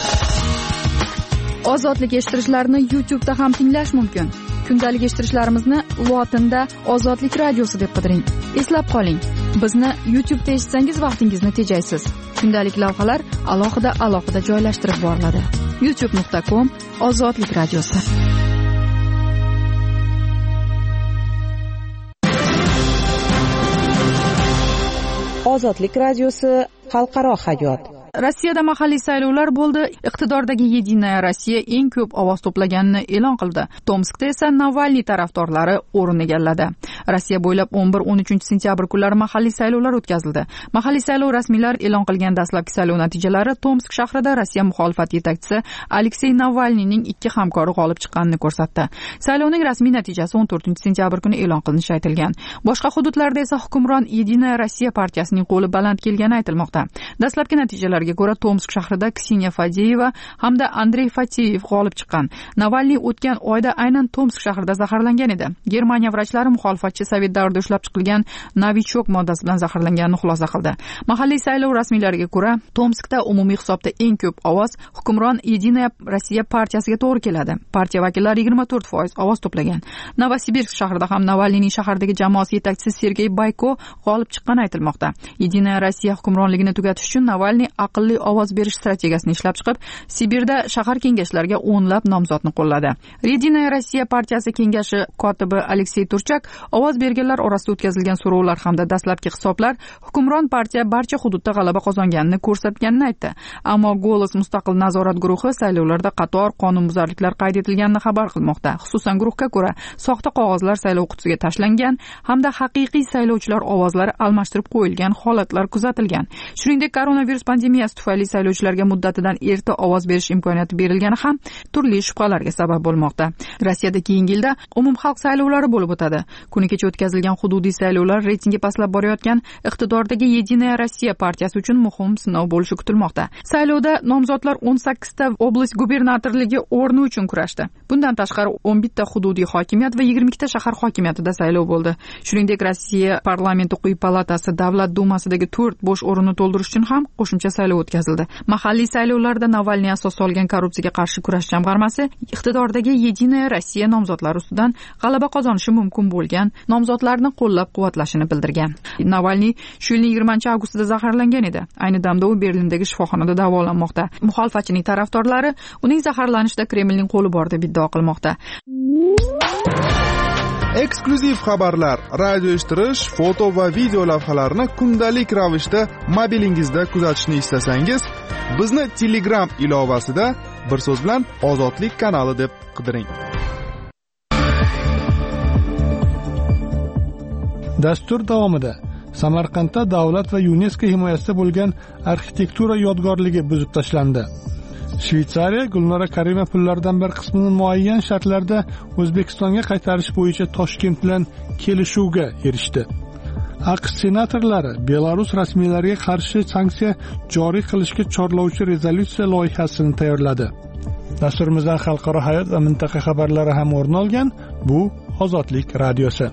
Ozodlik eshittirishlarni YouTube da ham tinglash mumkin. Kundalik eshittirishlarimizni lotinda Ozodlik radiosi deb qidiring. Eslab qoling, bizni YouTube da eshitsangiz vaqtingizni tejaysiz. Kundalik lavhalar alohida alohida joylashtirib boriladi. youtube nuqta com Ozodlik radiosi. Ozodlik radiosi xalqaro hayot. Rossiyada mahalliy saylovlar bo'ldi. Iqtidordagi Yedinaya Rossiya eng ko'p ovoz to'plaganini e'lon qildi. Tomskda esa Navalniy tarafdorlari o'rin egalladi. Rossiya bo'ylab o'n bir o'n uchinchi sentyabr kunlari mahalliy saylovlar o'tkazildi. Mahalliy saylov rasmiylar e'lon qilgan dastlabki saylov natijalari Tomsk shahrida Rossiya muxolifat yetakchisi Aleksey Navalniyning ikki hamkori g'olib chiqqanini ko'rsatdi. Saylovning rasmiy natijasi o'n to'rtinchi sentyabr kuni e'lon qilinishi aytilgan. Boshqa hududlarda esa hukmron Yedinaya Rossiya partiyasining qo'li baland kelgani aytilmoqda. Dastlabki natijalar taxminlariga ko'ra Tomsk shahrida Kseniya Fadeyeva hamda Andrey Fatiyev g'olib chiqqan. Navalniy o'tgan oyda aynan Tomsk shahrida zaharlangan edi. Germaniya vrachlari muxolifatchi sovet davrida ushlab chiqilgan novichok moddasi bilan zaharlanganini xulosa qildi. Mahalliy saylov rasmiylariga ko'ra, Tomskda umumiy hisobda eng ko'p ovoz hukmron Единая Россия partiyasiga to'g'ri keladi. Partiya vakillari yigirma to'rt foiz ovoz to'plagan. Novosibirsk shahrida ham Navalniyning shahardagi jamoasi yetakchisi Sergey Bayko g'olib chiqqani aytilmoqda. Единая Россия hukmronligini tugatish uchun Navalniy aqlli ovoz berish strategiyasini ishlab chiqib, Sibirda shahar kengashlariga o'nlab nomzodni qo'lladi. Единая Россия partiyasi kengashi kotibi Aleksey Turchak ovoz berganlar orasida o'tkazilgan so'rovlar hamda dastlabki hisoblar hukmron partiya barcha hududda g'alaba qozonganini ko'rsatganini aytdi. Ammo Golos mustaqil nazorat guruhi saylovlarda qator qonunbuzarliklar qayd etilganini xabar qilmoqda. Xususan, guruhga ko'ra, soxta qog'ozlar saylov qutisiga tashlangan hamda haqiqiy saylovchilar ovozlari almashtirib qo'yilgan holatlar kuzatilgan. Shuningdek, koronavirus pandemiyasi tufayli saylovchilarga muddatidan erta ovoz berish imkoniyati berilgani ham turli shubhalarga sabab bo'lmoqda. Rossiyada keyingi yilda umumxalq saylovlari bo'lib o'tadi. Kuni kecha o'tkazilgan hududiy saylovlar reytingi pastlab borayotgan iqtidordagi Единая Россия partiyasi uchun muhim sinov bo'lishi kutilmoqda. Saylovda nomzodlar o'n sakkizta oblast gubernatorligi o'rni uchun kurashdi. Bundan tashqari o'n bitta hududiy hokimiyat va yigirma ikkita shahar hokimiyatida saylov bo'ldi. Shuningdek, Rossiya parlamenti quyi palatasi Davlat dumasidagi to'rt bo'sh o'rinni to'ldirish uchun ham qo'shimcha saylov o'tkazildi. Mahalliy saylovlarda Navalniy asos solgan korrupsiyaga qarshi kurash jamg'armasi iqtidordagi Единая Россия nomzodlari ustidan g'alaba qozonishi mumkin bo'lgan nomzodlarni qo'llab-quvvatlashini bildirgan. Navalniy shu yilning yigirmanchi avgustida zaharlangan edi. Ayni damda u Berlindagi shifoxonada davolanmoqda. Muxolifatchining tarafdorlari uning zaharlanishida Kremlning qo'li bor deb iddao qilmoqda. Eksklyuziv xabarlar, radio eshittirish, foto va video lavhalarni kundalik ravishda mobilingizda kuzatishni istasangiz, bizni Telegram ilovasida bir so'z bilan Ozodlik kanali deb qidiring. Dastur davomida Samarqandda davlat va UNESCO himoyasida bo'lgan arxitektura yodgorligi buzib tashlandi. Shveysariya Gulnora Karima pullardan bir qismini muayyan shartlarda O'zbekistonga qaytarish bo'yicha Toshkent bilan kelishuvga erishdi. AQSh senatorlari Belarus rasmiylariga qarshi sanksiya joriy qilishga chorlovchi rezolyutsiya loyihasini tayyorladi. Dasturimizdan xalqaro hayot va mintaqa xabarlari ham o'rin olgan. Bu Ozodlik radiosi.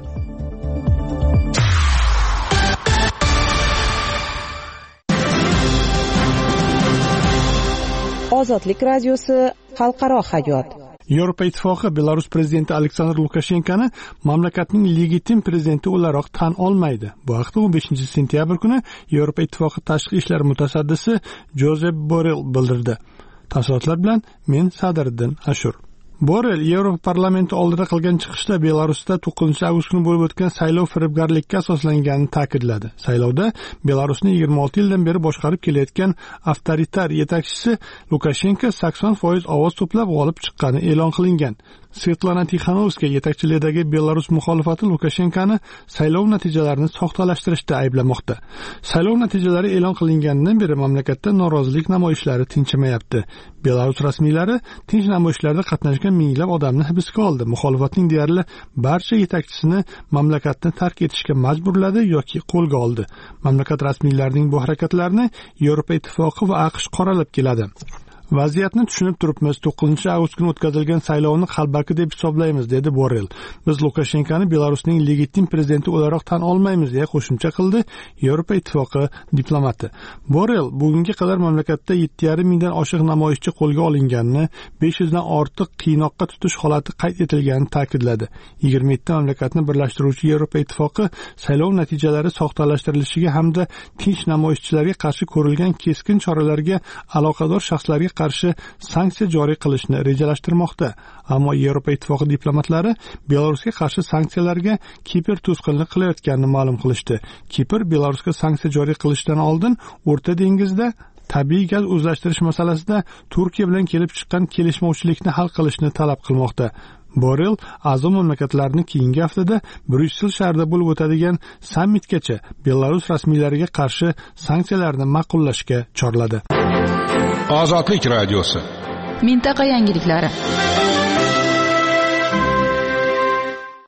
Ozodlik radiosi xalqaro hayot. Yevropa Ittifoqi Belarus prezidenti Aleksandr Lukashenkoni mamlakatning legitim prezidenti o'laroq tan olmaydi. Bu haqda o'n beshinchi sentyabr kuni Yevropa Ittifoqi tashqi ishlar mutasaddisi Josep Borrell bildirdi. Tafsilotlar bilan men Sadriddin Ashur. Borrell Yevropa parlamenti oldida qilgan chiqishda Belarusda to'qqizinchi avgust kuni bo'lib o'tgan saylov firibgarlikka asoslanganini ta'kidladi. Saylovda Belarusni yigirma olti yildan beri boshqarib kelayotgan avtoritar yetakchisi Lukashenko sakson foiz ovoz to'plab g'olib chiqqani e'lon qilingan. Svetlana Tixanovskaya yetakchiligidagi Belarus muxolifati Lukashenkoni saylov natijalarini soxtalashtirishda ayblamoqda. Saylov natijalari e'lon qilinganidan beri mamlakatda norozilik namoyishlari tinchimayapti. Belarus rasmiylari tinch namoyishlarda qatnashgan minglab odamni hibsga oldi. Muxolifatning deyarli barcha yetakchisini mamlakatni tark etishga majburladi yoki qo'lga oldi. Mamlakat rasmiylarining bu harakatlarini Yevropa Ittifoqi va AQSh qoralab keladi. Vaziyatni tushunib turibmiz. to'qqizinchi avgust kuni o'tkazilgan saylovni qalbaki deb hisoblaymiz, dedi Borrell. Biz Lukashenkoni Belarusning legitim prezidenti o'laroq tan olmaymiz, deya qo'shimcha qildi Yevropa Ittifoqi diplomati. Borrell bugunga qadar mamlakatda yetti yarim mingdan oshiq namoyishchi qo'lga olinganini, besh yuzdan ortiq qiynoqqa tutish holati qayd etilganini ta'kidladi. yigirma yetti mamlakatni birlashtiruvchi Yevropa Ittifoqi saylov natijalari soxtalashtirilishiga hamda tinch namoyishchilarga qarshi ko'rilgan keskin choralarga aloqador shaxslarga qarshi sanksiya joriy qilishni rejalashtirmoqda. Ammo Yevropa Ittifoqi diplomatlari Belarusga qarshi sanksiyalarga Kipr to'sqinlik qilayotganini ma'lum qilishdi. Kipr Belarusga sanksiya joriy qilishdan oldin O'rta dengizda tabiiy gaz o'zlashtirish masalasida Turkiya bilan kelib chiqqan kelishmovchilikni hal qilishni talab qilmoqda. Borrell a'zo mamlakatlarni keyingi haftada Bryussel shahrida bo'lib o'tadigan sammitgacha Belarus rasmiylariga qarshi sanksiyalarni ma'qullashga chorladi. Ozodlik radiosi. Mintaqa yangiliklari.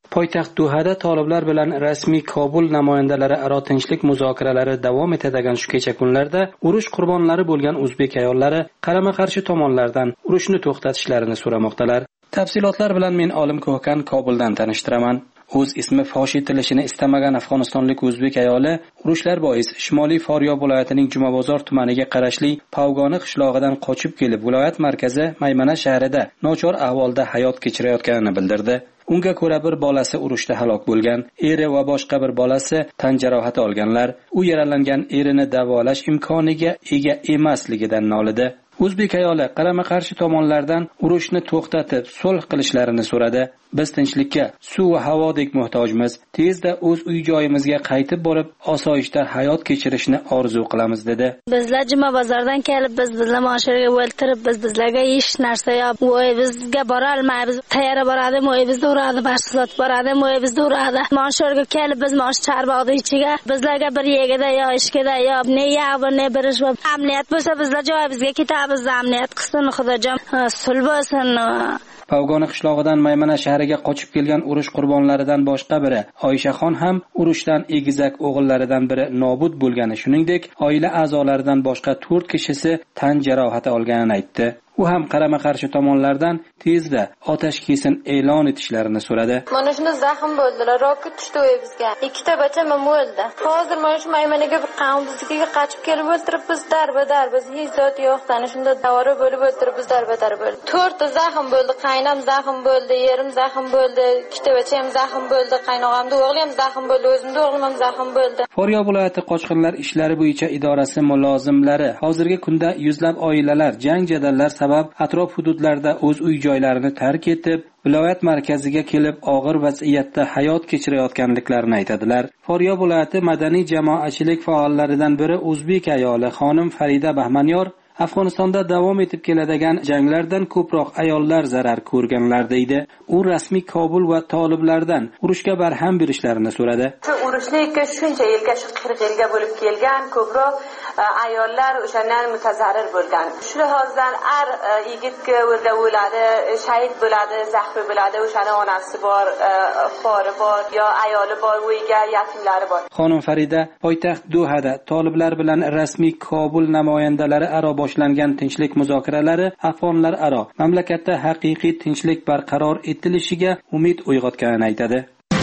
Poytaxt Dohada toliblar bilan rasmiy Kobul namoyandalari aro tinchlik muzokaralari davom etadigan shu kecha kunlarda urush qurbonlari bo'lgan o'zbek ayollari qarama-qarshi tomonlardan urushni to'xtatishlarini so'ramoqdalar. Tafsilotlar bilan men Olim Ko'hkan Kobuldan tanishtiraman. O'z ismi fosh etilishini istamagan afg'onistonlik o'zbek ayoli urushlar bois Shimoliy Faryob viloyatining Jumabozor tumaniga qarashli Pavgoni qishlog'idan qochib kelib, viloyat markazi Maymana shahrida nochor ahvolda hayot kechirayotganini bildirdi. Unga ko'ra bir bolasi urushda halok bo'lgan, eri va boshqa bir bolasi tan jarohati olganlar. U yaralangan erini davolash imkoniga ega emasligidan nolidi. O'zbek ayoli qarama-qarshi tomonlardan urushni to'xtatib, sulh qilishlarini so'radi. Biz tinchlikka, suv va havodek muhtojmiz. Tezda o'z uy-joyimizga qaytib borib, osoyishta hayot kechirishni orzu qilamiz dedi. Bizlar Jumabozordan kelib, biz bizlar mashinaga o'ltirib, biz bizlarga hech narsa yo'q. Voy bizga bora olmaymiz. Tayyor boradi, mo'y bizda uradi, bashsizot boradi, mo'y bizda uradi. Mashinaga kelib, biz mash charbog'da ichiga bizlarga bir yegida yo ishkida yo ne yo'q, ne birish va amniyat bo'lsa bizlar joyimizga ketamiz. Amniyat qilsin, Xudojon sulh bo'lsin. Pavgoni qishlog'idan Maymana shahriga qochib kelgan urush qurbonlaridan boshqa biri Oyshaxon ham urushdan egizak o'g'illaridan biri nobud bo'lgani, shuningdek, oila a'zolaridan boshqa to'rt kishisi tan jarohati olganini aytdi. U ham qarama-qarshi tomonlardan tezda otash kesin e'lon etishlarini so'radi. Mana shuni zaxm bo'ldilar, roket tushdi o'yimizga. Ikkita bacha mim o'ldi. Hozir mana shu Maymanaga bir qavm bizga qochib kelib o'ltirib, biz darba-dar, biz hech zot yo'qdan shunda davora bo'lib o'ltirib, biz darba-dar bo'ldi. to'rtta zaxm bo'ldi, qaynam zaxm bo'ldi, yerim zaxm bo'ldi, ikkita bacha ham zaxm bo'ldi, qaynog'amda o'g'li ham zaxm bo'ldi, o'zimda o'g'lim ham zaxm bo'ldi. Faryob viloyati qochqinlar ishlari bo'yicha idorasi mulozimlari hozirgi kunda yuzlab oilalar jang jadallar sabab atrof hududlarda o'z uy-joylarini tark etib, viloyat markaziga kelib og'ir vaziyatda hayot kechirayotganliklarini aytadilar. Faryob viloyati madaniy jamoatchilik faollaridan biri o'zbek ayoli xonim Farida Bahmanyor Afg'onistonda davom etib keladigan janglardan ko'proq ayollar zarar ko'rganlar deydi. U rasmiy Kobul va toliblardan urushga barham berishlarini so'radi. Shu urushlikka shuncha yilga, shu qirq yilga bo'lib kelgan ko'proq ayollar o'shandan mutazarir bo'lgan. Shu lihozdan har yigitga o'lda o'ladi, shahid bo'ladi, zaxmi bo'ladi, o'shaning onasi bor, xori bor, yo ayoli bor, uyga yatimlari bor. Xonim Farida poytaxt Dohada toliblar bilan rasmiy Kobul namoyandalari aro boshlangan tinchlik muzokaralari afg'onlar aro mamlakatda haqiqiy tinchlik barqaror etilishiga umid uyg'otganini aytadi.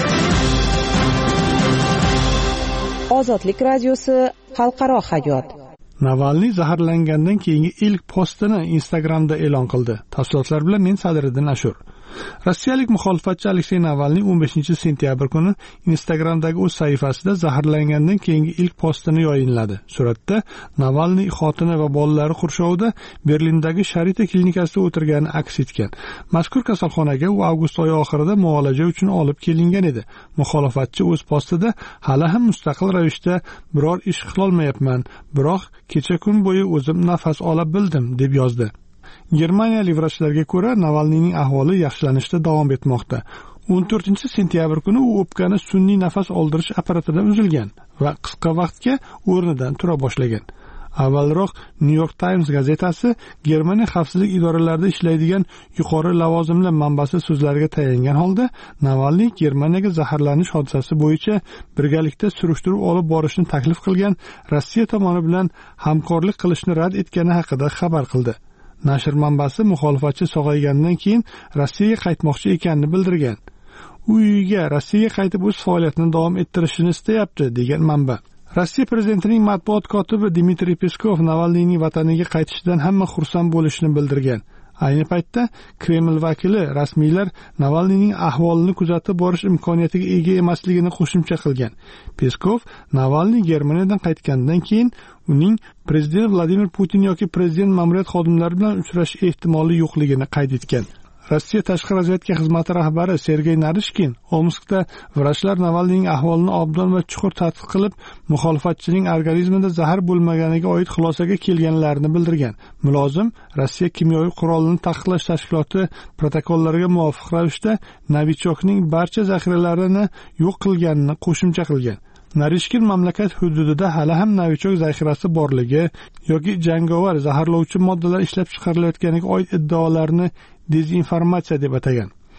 Ozodlik radiosi xalqaro hayot. Navalniy zaharlangandan keyingi ilk postini Instagramda e'lon qildi. Tafsilotlar bilan men Sadriddin Ashur. Rossiyalik muxolifatchi Aleksey Navalniy o'n beshinchi sentyabr kuni Instagramdagi o'z sahifasida zaharlangandan keyingi ilk postini yayınladi. Suratda Navalniy xotini va bolalari qurshovida Berlindagi Sharita klinikasida o'tirgani aks etgan. Mazkur kasalxonaga u avgust oyi oxirida muolaja uchun olib kelingan edi. Muxolifatchi o'z postida hali ham mustaqil ravishda biror ish qilolmayapman, biroq kecha kun bo'yi o'zim nafas ola bildim deb yozdi. Germaniyalik vrachlarga ko'ra, Navalniyning ahvoli yaxshilanishda davom etmoqda. o'n to'rtinchi sentyabr kuni u o'pkani sun'iy nafas oldirish apparatidan uzilgan va qisqa vaqtga o'rnidan tura boshlagan. Avvalroq New York Times gazetasi Germaniya xavfsizlik idoralarida ishlaydigan yuqori lavozimli manbasi so'zlariga tayangan holda Navalniy Germaniyaga zaharlanish hodisasi bo'yicha birgalikda surishtiruv olib borishni taklif qilgan Rossiya tomoni bilan hamkorlik qilishni rad etgani haqida xabar qildi. Nashr manbasi muxolifatchi sog'aygandan keyin Rossiyaga qaytmoqchi ekanini bildirgan. U uyiga Rossiyaga qaytib o'z faoliyatini davom ettirishini istayapti degan manba. Rossiya prezidentining matbuot kotibi Dmitriy Peskov Navalniyning vataniga qaytishidan hamma xursand bo'lishini bildirgan. Ayni paytda Kreml vakili rasmiylar Navalniyning ahvolini kuzatib borish imkoniyatiga ega emasligini qo'shimcha qilgan. Peskov Navalniy Germaniyadan qaytgandan keyin uning prezident Vladimir Putin yoki prezident ma'muriyat xodimlari bilan uchrashish ehtimoli yo'qligini qayd etgan. Rossiya tashqi razvedka xizmati rahbari Sergey Narishkin Omskda vrachlar Navalniyning ahvolini obdon va chuqur tadqiq qilib, muxolifatchining organizmida zahar bo'lmaganiga oid xulosaga kelganlarini bildirgan. Mulozim Rossiya kimyoviy qurolini taqiqlash tashkiloti protokollariga muvofiq ravishda Novichokning barcha zaxiralarini yo'q qilganini qo'shimcha qilgan. Narishkin mamlakat hududida hali ham Novichok zaxirasi borligi yoki jangovar zaharlovchi moddalar ishlab chiqarilayotganiga oid iddaolarni dezinformatsiya deb atagan.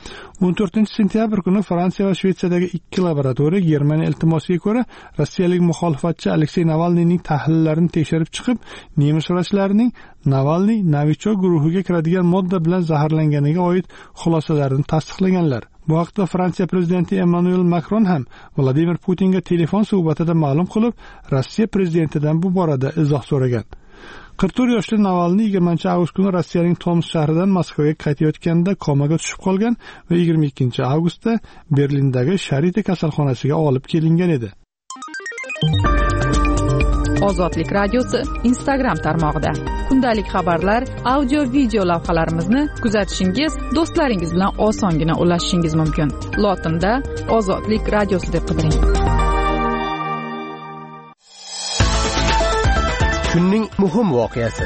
o'n to'rtinchi sentyabr kuni Fransiya va Shvetsiyadagi ikki laboratoriya Germaniya iltimosiga ko'ra rossiyalik muxolifatchi Aleksey Navalniyning tahlillarini tekshirib chiqib, nemis vrachlarining Navalniy Novichok guruhiga kiradigan modda bilan zaharlanganiga oid xulosalarini tasdiqlaganlar. Bu haqda Fransiya prezidenti Emmanuel Macron ham Vladimir Putinga telefon suhbatida ma'lum qilib, Rossiya prezidentidan bu borada izoh so'ragan. qirq to'rt yoshli Navalniy yigirmanchi avgust kuni Rossiyaning Tomsk shahridan Moskvaga qaytayotganda komaga tushib qolgan va yigirma ikkinchi avgustda Berlindagi Sharite kasalxonasiga olib kelingan edi. Ozodlik radiosi Instagram tarmog'ida kundalik xabarlar, audio, video lavhalarimizni kuzatishingiz, do'stlaringiz bilan osongina ulashishingiz mumkin. Lotinda Ozodlik radiosi deb qidiring. Kunning muhim voqeasi.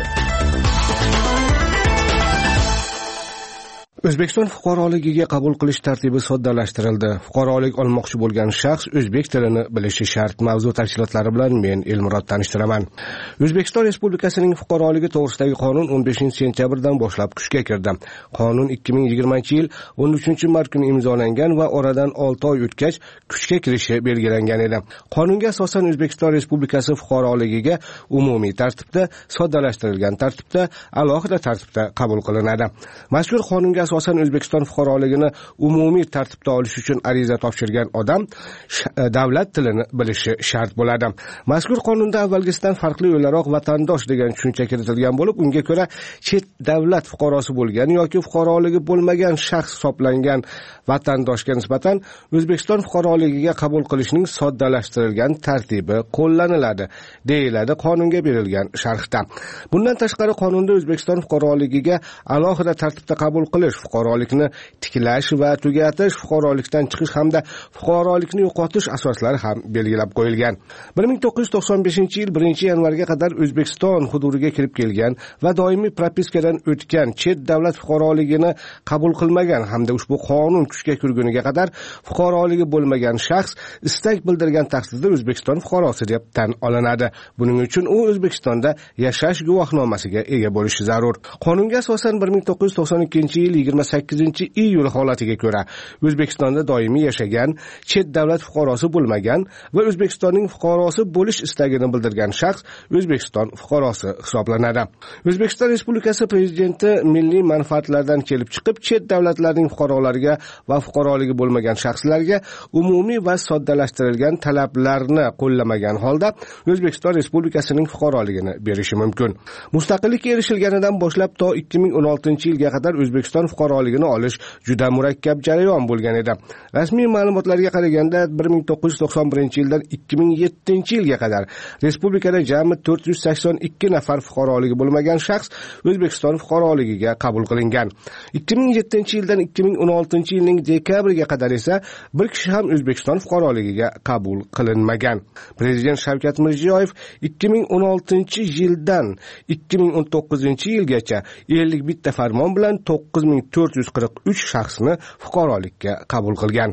O'zbekiston fuqaroligiga qabul qilish tartibi soddalashtirildi. Fuqarolik olmoqchi bo'lgan shaxs o'zbek tilini bilishi shart. Mavzu tafsilotlari bilan men Elmurod tanishtiraman. O'zbekiston Respublikasining fuqaroligi to'g'risidagi qonun o'n beshinchi sentyabrdan boshlab kuchga kirdi. Qonun ikki ming yigirmanchi yil o'n uchinchi mart kuni imzolangan va oradan olti oy o'tgach kuchga kirishi belgilangan edi. Qonunga asosan O'zbekiston Respublikasi fuqaroligiga umumiy tartibda, soddalashtirilgan tartibda, alohida tartibda qabul qilinadi. Mazkur qonunga asosan O'zbekiston fuqaroligini umumiy tartibda olish uchun ariza topshirgan odam davlat tilini bilishi shart bo'ladi. Mazkur qonunda avvalgisidan farqli o'laroq vatandosh degan tushuncha kiritilgan bo'lib, unga ko'ra chet davlat fuqarosi bo'lgan yoki fuqaroligi bo'lmagan shaxs hisoblangan vatandoshga nisbatan O'zbekiston fuqaroligiga qabul qilishning soddalashtirilgan tartibi qo'llaniladi, deyiladi qonunga berilgan sharhda. Bundan tashqari qonunda O'zbekiston fuqaroligiga alohida tartibda qabul qilish, fuqarolikni tiklash va tugatish, fuqarolikdan chiqish hamda fuqarolikni yo'qotish asoslari ham belgilab qo'yilgan. bir ming to'qqiz yuz to'qson beshinchi yil birinchi yanvarga qadar O'zbekiston hududiga kirib kelgan va doimiy propiskadan o'tgan chet davlat fuqaroligini qabul qilmagan hamda ushbu qonun kuchga kirguniga qadar fuqaroligi bo'lmagan shaxs istak bildirgan taqdirda O'zbekiston fuqarosi deb tan olinadi. Buning uchun u O'zbekistonda yashash guvohnomasiga ega bo'lishi zarur. Qonunga asosan bir ming to'qqiz yuz to'qson ikkinchi yil yigirma sakkizinchi iyul holatiga ko'ra O'zbekistonda doimiy yashagan, chet davlat fuqarosi bo'lmagan va O'zbekistonning fuqarosi bo'lish istagini bildirgan shaxs O'zbekiston fuqarosi hisoblanadi. O'zbekiston Respublikasi Prezidenti milliy manfaatlardan kelib chiqib, chet davlatlarning fuqarolariga va fuqaroligi bo'lmagan shaxslarga umumiy va soddalashtirilgan talablarni qo'llamagan holda O'zbekiston Respublikasining fuqaroligini berishi mumkin. Mustaqillikka erishilganidan boshlab to ikki ming o'n oltinchi yilga qadar O'zbekiston fuqaroligini olish juda murakkab jarayon bo'lgan edi. Rasmiy ma'lumotlarga qaraganda bir ming to'qqiz yuz to'qson birinchi yildan ikki ming yettinchi yilga qadar respublikada jami to'rt yuz sakson ikki nafar fuqaroligi bo'lmagan shaxs O'zbekiston fuqaroligiga qabul qilingan. ikki ming yettinchi yildan ikki ming o'n oltinchi yilning dekabriga qadar esa bir kishi ham O'zbekiston fuqaroligiga qabul qilinmagan. Prezident Shavkat Mirziyoyev ikki ming o'n oltinchi yildan ikki ming o'n to'qqizinchi yilgacha ellik bitta farmon bilan to'qqiz ming to'rt yuz qirq uch shaxsni fuqarolikka qabul qilgan.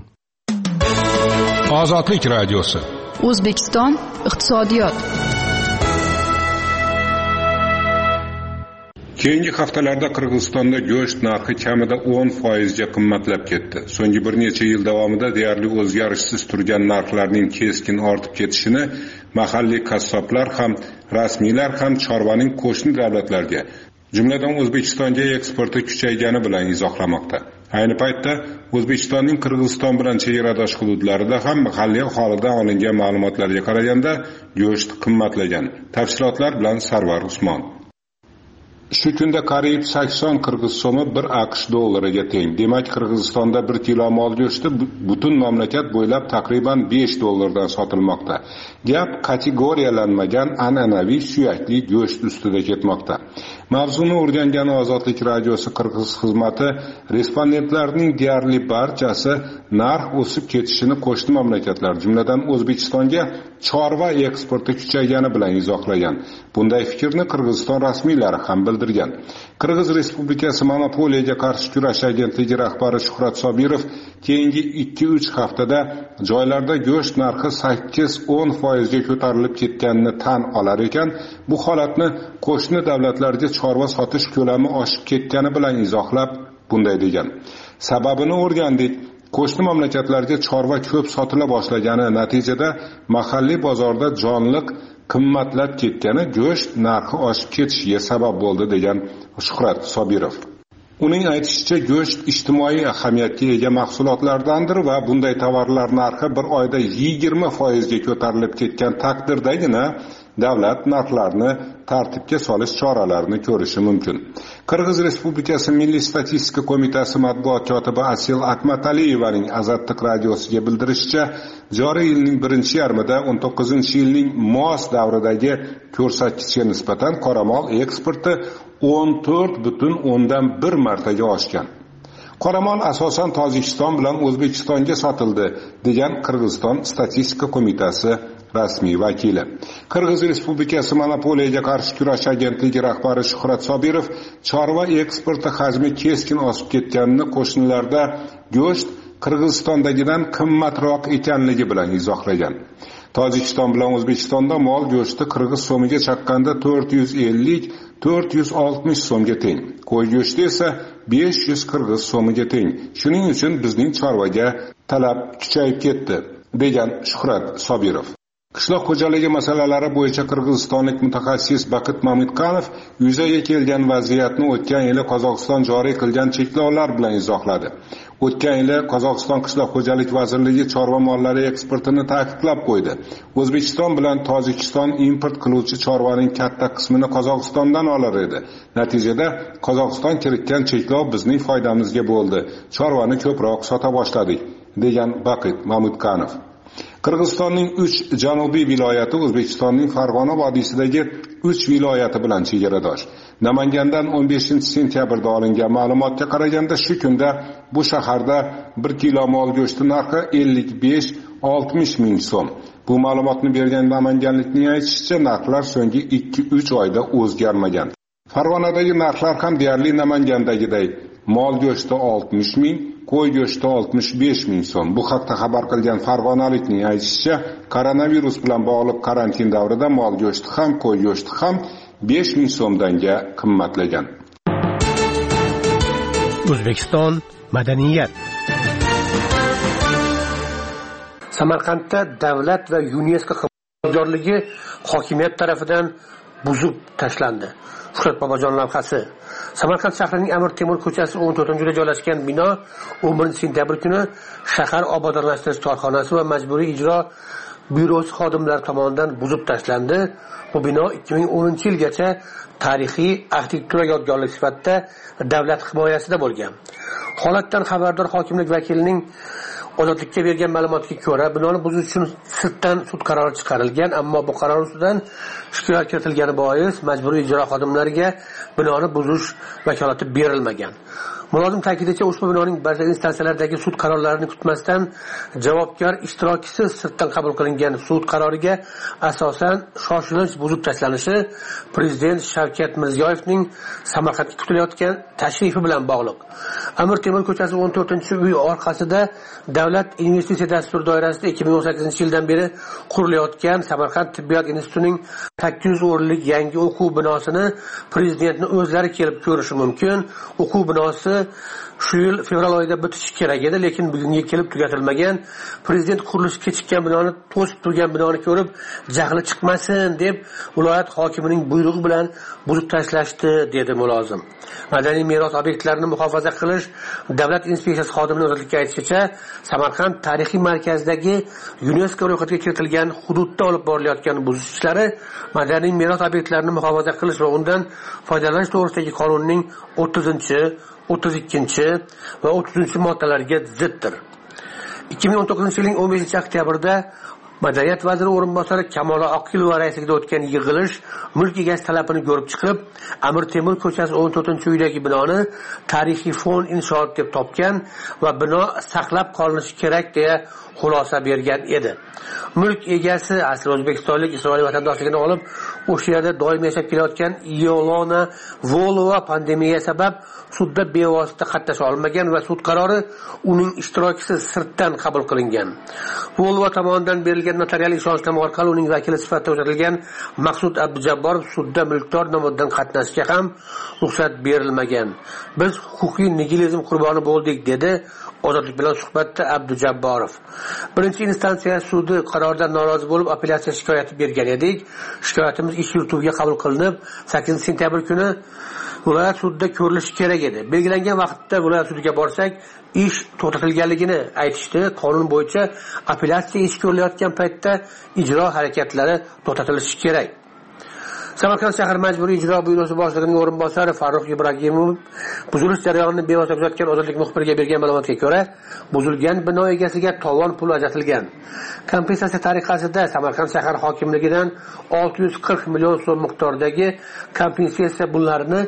Ozodlik radiosi. O'zbekiston iqtisodiyot. Keyingi haftalarda Qirg'izistonda go'sht narxi kamida o'n foizga qimmatlab ketdi. So'nggi bir necha yil davomida deyarli o'zgarishsiz turgan narxlarning keskin ortib ketishini mahalliy qassoblar ham, rasmiylar ham chorvaning qo'shni davlatlarga, jumladan O'zbekistonga eksporti kuchaygani bilan izohlamoqda. Ayni paytda O'zbekistonning Qirg'iziston bilan chegaradosh hududlarida ham mahalliy aholidan olingan ma'lumotlarga qaraganda go'sht qimmatlagan. Tafsilotlar bilan Sarvar Usmon. Shu kunda qariyb sakson qirg'iz so'mi bir AQSh dollariga teng. Demak, Qirg'izistonda bir kilo mol go'shti butun mamlakat bo'ylab taqriban besh dollardan sotilmoqda. Gap kategoriyalanmagan an'anaviy suyakli go'sht ustida ketmoqda. Mavzuni o'rgangan Ozodlik radiosi Qirg'iz xizmati respondentlarning deyarli barchasi narx o'sib ketishini qo'shni mamlakatlar, jumladan O'zbekistonga chorva eksporti kuchaygani bilan izohlagan. Bunday fikrni Qirg'iziston rasmiylari ham bildirgan. Qirg'iz Respublikasi monopoliyaga qarshi kurash agentligi rahbari Shuhrat Sobirov keyingi ikki uch haftada joylarda go'sht narxi sakkiz o'n foizga ko'tarilib ketganini tan olar ekan, bu holatni qo'shni davlatlarga chorva sotish ko'lami oshib ketgani bilan izohlab bunday degan. Sababini o'rgandik. Qo'shni mamlakatlarga chorva ko'p sotila boshlagani natijada mahalliy bozorda jonliq qimmatlab ketgani go'sht narxi oshib ketishiga sabab bo'ldi, degan Shuhrat Sobirov. Uning aytishicha, go'sht ijtimoiy ahamiyatga ega mahsulotlardandir va bunday tovarlar narxi bir oyda yigirma foiz ga ko'tarilib ketgan taqdirdagina davlat narxlarni tartibga solish choralarini ko'rishi mumkin. Qirg'iz Respublikasi Milliy statistika qo'mitasi matbuot kotibi Asil Akmataliyevaning Azatliq radiosiga bildirishicha, joriy yilning birinchi yarmida o'n to'qqizinchi yilning mos davridagi ko'rsatkichga nisbatan qoramol eksporti o'n to'rt butun o'ndan bir martaga oshgan. Qoramol asosan Tojikiston bilan O'zbekistonga sotildi, degan Qirg'iziston statistika qo'mitasi rasmiy vakili. Qirg'iz Respublikasi Monopoliyaga qarshi kurash agentligi rahbari Shuhrat Sobirov chorva eksporti hajmi keskin oshib ketganini qo'shnilarda go'sht Qirg'izistondagidan qimmatroq ekanligi bilan izohlagan. Tojikiston bilan O'zbekistonda mol go'shti qirg'iz so'miga chaqqanda to'rt yuz ellik to'rt yuz oltmish so'mga teng. Qo'y go'shti esa besh yuz qirg'iz so'miga teng. Shuning uchun bizning chorvaga talab kuchayib ketdi, degan Shuhrat Sobirov. Qishloq xo'jaligi masalalari bo'yicha qirg'izistonlik mutaxassis Baqit Mamidkanov yuzaga kelgan vaziyatni o'tgan yili Qozog'iston joriy qilgan cheklovlar bilan izohladi. O'tgan yili Qozog'iston qishloq xo'jalik vazirligi chorva mollari eksportini taqiqlab qo'ydi. O'zbekiston bilan Tojikiston import qiluvchi chorvaning katta qismini Qozog'istondan olar edi. Natijada Qozog'iston kiritgan cheklov bizning foydamizga bo'ldi. Chorvani ko'proq sota boshladik, degan Baqit Mamidkanov. Qirg'izistonning uch janubiy viloyati O'zbekistonning Farg'ona vodiysidagi uch viloyati bilan chegaradosh. Namangandan o'n beshinchi sentyabrda olingan ma'lumotga qaraganda shu kunda bu shaharda bir kilo mol go'shti narxi ellik besh oltmish ming so'm. Bu ma'lumotni bergan namanganlikning aytishicha, narxlar so'nggi ikki uch oyda o'zgarmagan. Farg'onadagi narxlar ham deyarli Namangandagiday. Mol go'shti oltmish ming, qo'y go'shti oltmish besh ming so'm. Bu haqda xabar qilgan farg'onalikning aytishicha, koronavirus bilan bog'liq karantin davrida mol go'shti ham, qo'y go'shti ham besh ming so'mdanga qimmatlagan. O'zbekiston madaniyat. Samarqandda davlat va UNESCO xizmatkorligi hokimiyat tomonidan buzib tashlandi. Shuhrat Bobojon lavhasi. Samarqand shahrining Amir Temur ko'chasi o'n to'rtinchi joylashgan bino o'n birinchi sentyabr kuni shahar obodonlashtirish korxonasi va majburiy ijro byurosi xodimlari tomonidan buzib tashlandi. Bu bino ikki ming o'ninchi yilgacha tarixiy arxitektura yodgorligi sifatida davlat himoyasida bo'lgan. Holatdan xabardor hokimlik vakilining Ozodlikka bergan ma'lumotga ko'ra, binoni buzish uchun sirtdan sud qarori chiqarilgan, ammo bu qaror ustidan shikoyat kiritilgani bois majburiy ijro xodimlariga binoni buzish vakolati berilmagan. Mulozim ta'kidlashi, ushbu binoning barcha instansiyalardagi sud qarorlarini kutmasdan javobgar ishtirokisiz sirtdan qabul qilingan sud qaroriga asosan shoshilinch buzib tashlanishi Prezident Shavkat Mirziyoyevning Samarqandga kutilayotgan tashrifi bilan bog'liq. Amir Temur ko'chasi o'n to'rtinchi uy orqasida Davlat investitsiya dasturi doirasida ikki ming o'n sakkizinchi yildan beri qurilayotgan Samarqand tibbiyot institutining sakkiz yuz o'rinlik yangi o'quv binosini prezidentning o'zlari kelib ko'rishi mumkin. O'quv binosi shu yil fevral oyida bitishi kerak edi, lekin bugunga kelib tugatilmagan. Prezident qurilishi kechikkan binoni, to'sib turgan binoni ko'rib, jahli chiqmasin deb viloyat hokimining buyrug'i bilan buzib tashlashdi, dedi mulozim. Madaniy meros obyektlarini muhofaza qilish davlat inspeksiyasi xodimining ozodlikka aytishicha, Samarqand tarixiy markazidagi UNESCO ro'yxatiga kiritilgan hududda olib borilayotgan buzish ishlari madaniy meros obyektlarini muhofaza qilish va undan foydalanish to'g'risidagi qonunning o'ttizinchi, o'ttiz ikkinchi va o'ttizinchi moddalariga ziddir. ikki ming o'n to'qqizinchi yilning o'n beshinchi oktyabrda Madaniyat vaziri o'rinbosari Kamola Oqilova raisligida o'tgan yig'ilish mulk egasi talabini ko'rib chiqib, Amir Temur ko'chasi o'n to'rtinchi uydagi binoni tarixiy fond inshoot deb topgan va bino saqlab qolinishi kerak deya xulosa bergan edi. Mulk egasi asli o'zbekistonlik Isroil vatandoshligini olib, o'sha yerda doim yashab kelayotgan Yolona Volova pandemiya sabab sudda bevosita qatnasha olmagan va sud qarori uning ishtirokisiz sirtdan qabul qilingan. Volova tomonidan berilgan berilgan notarial ishonchnoma orqali uning vakili sifatida ko'rsatilgan Maqsud Abdujabborov sudda mulkdor nomidan qatnashishga ham ruxsat berilmagan. Biz huquqiy nigilizm qurboni bo'ldik, dedi Ozodlik bilan suhbatda Abdujabborov. Birinchi instansiya sudi qaroridan norozi bo'lib apellyatsiya shikoyati bergan edik. Shikoyatimiz ish yurituviga qabul qilinib, sakkizinchi sentyabr kuni viloyat sudida ko'rilishi kerak edi. Belgilangan vaqtda viloyat sudiga borsak, ish to'xtatilganligini aytishdi. Qonun bo'yicha apellyatsiya ish ko'rilayotgan paytda ijro harakatlari to'xtatilishi kerak. Samarqand shahar majburiy ijro byurosi boshlig'ining o'rinbosari Farruh Ibragimov buzilish jarayonini bevosita kuzatgan Ozodlik muxbiriga bergan ma'lumotga ko'ra, buzilgan bino egasiga tovon puli ajratilgan. Kompensatsiya tariqasida Samarqand shahar hokimligidan olti yuz qirq million so'm miqdoridagi kompensatsiya pullarini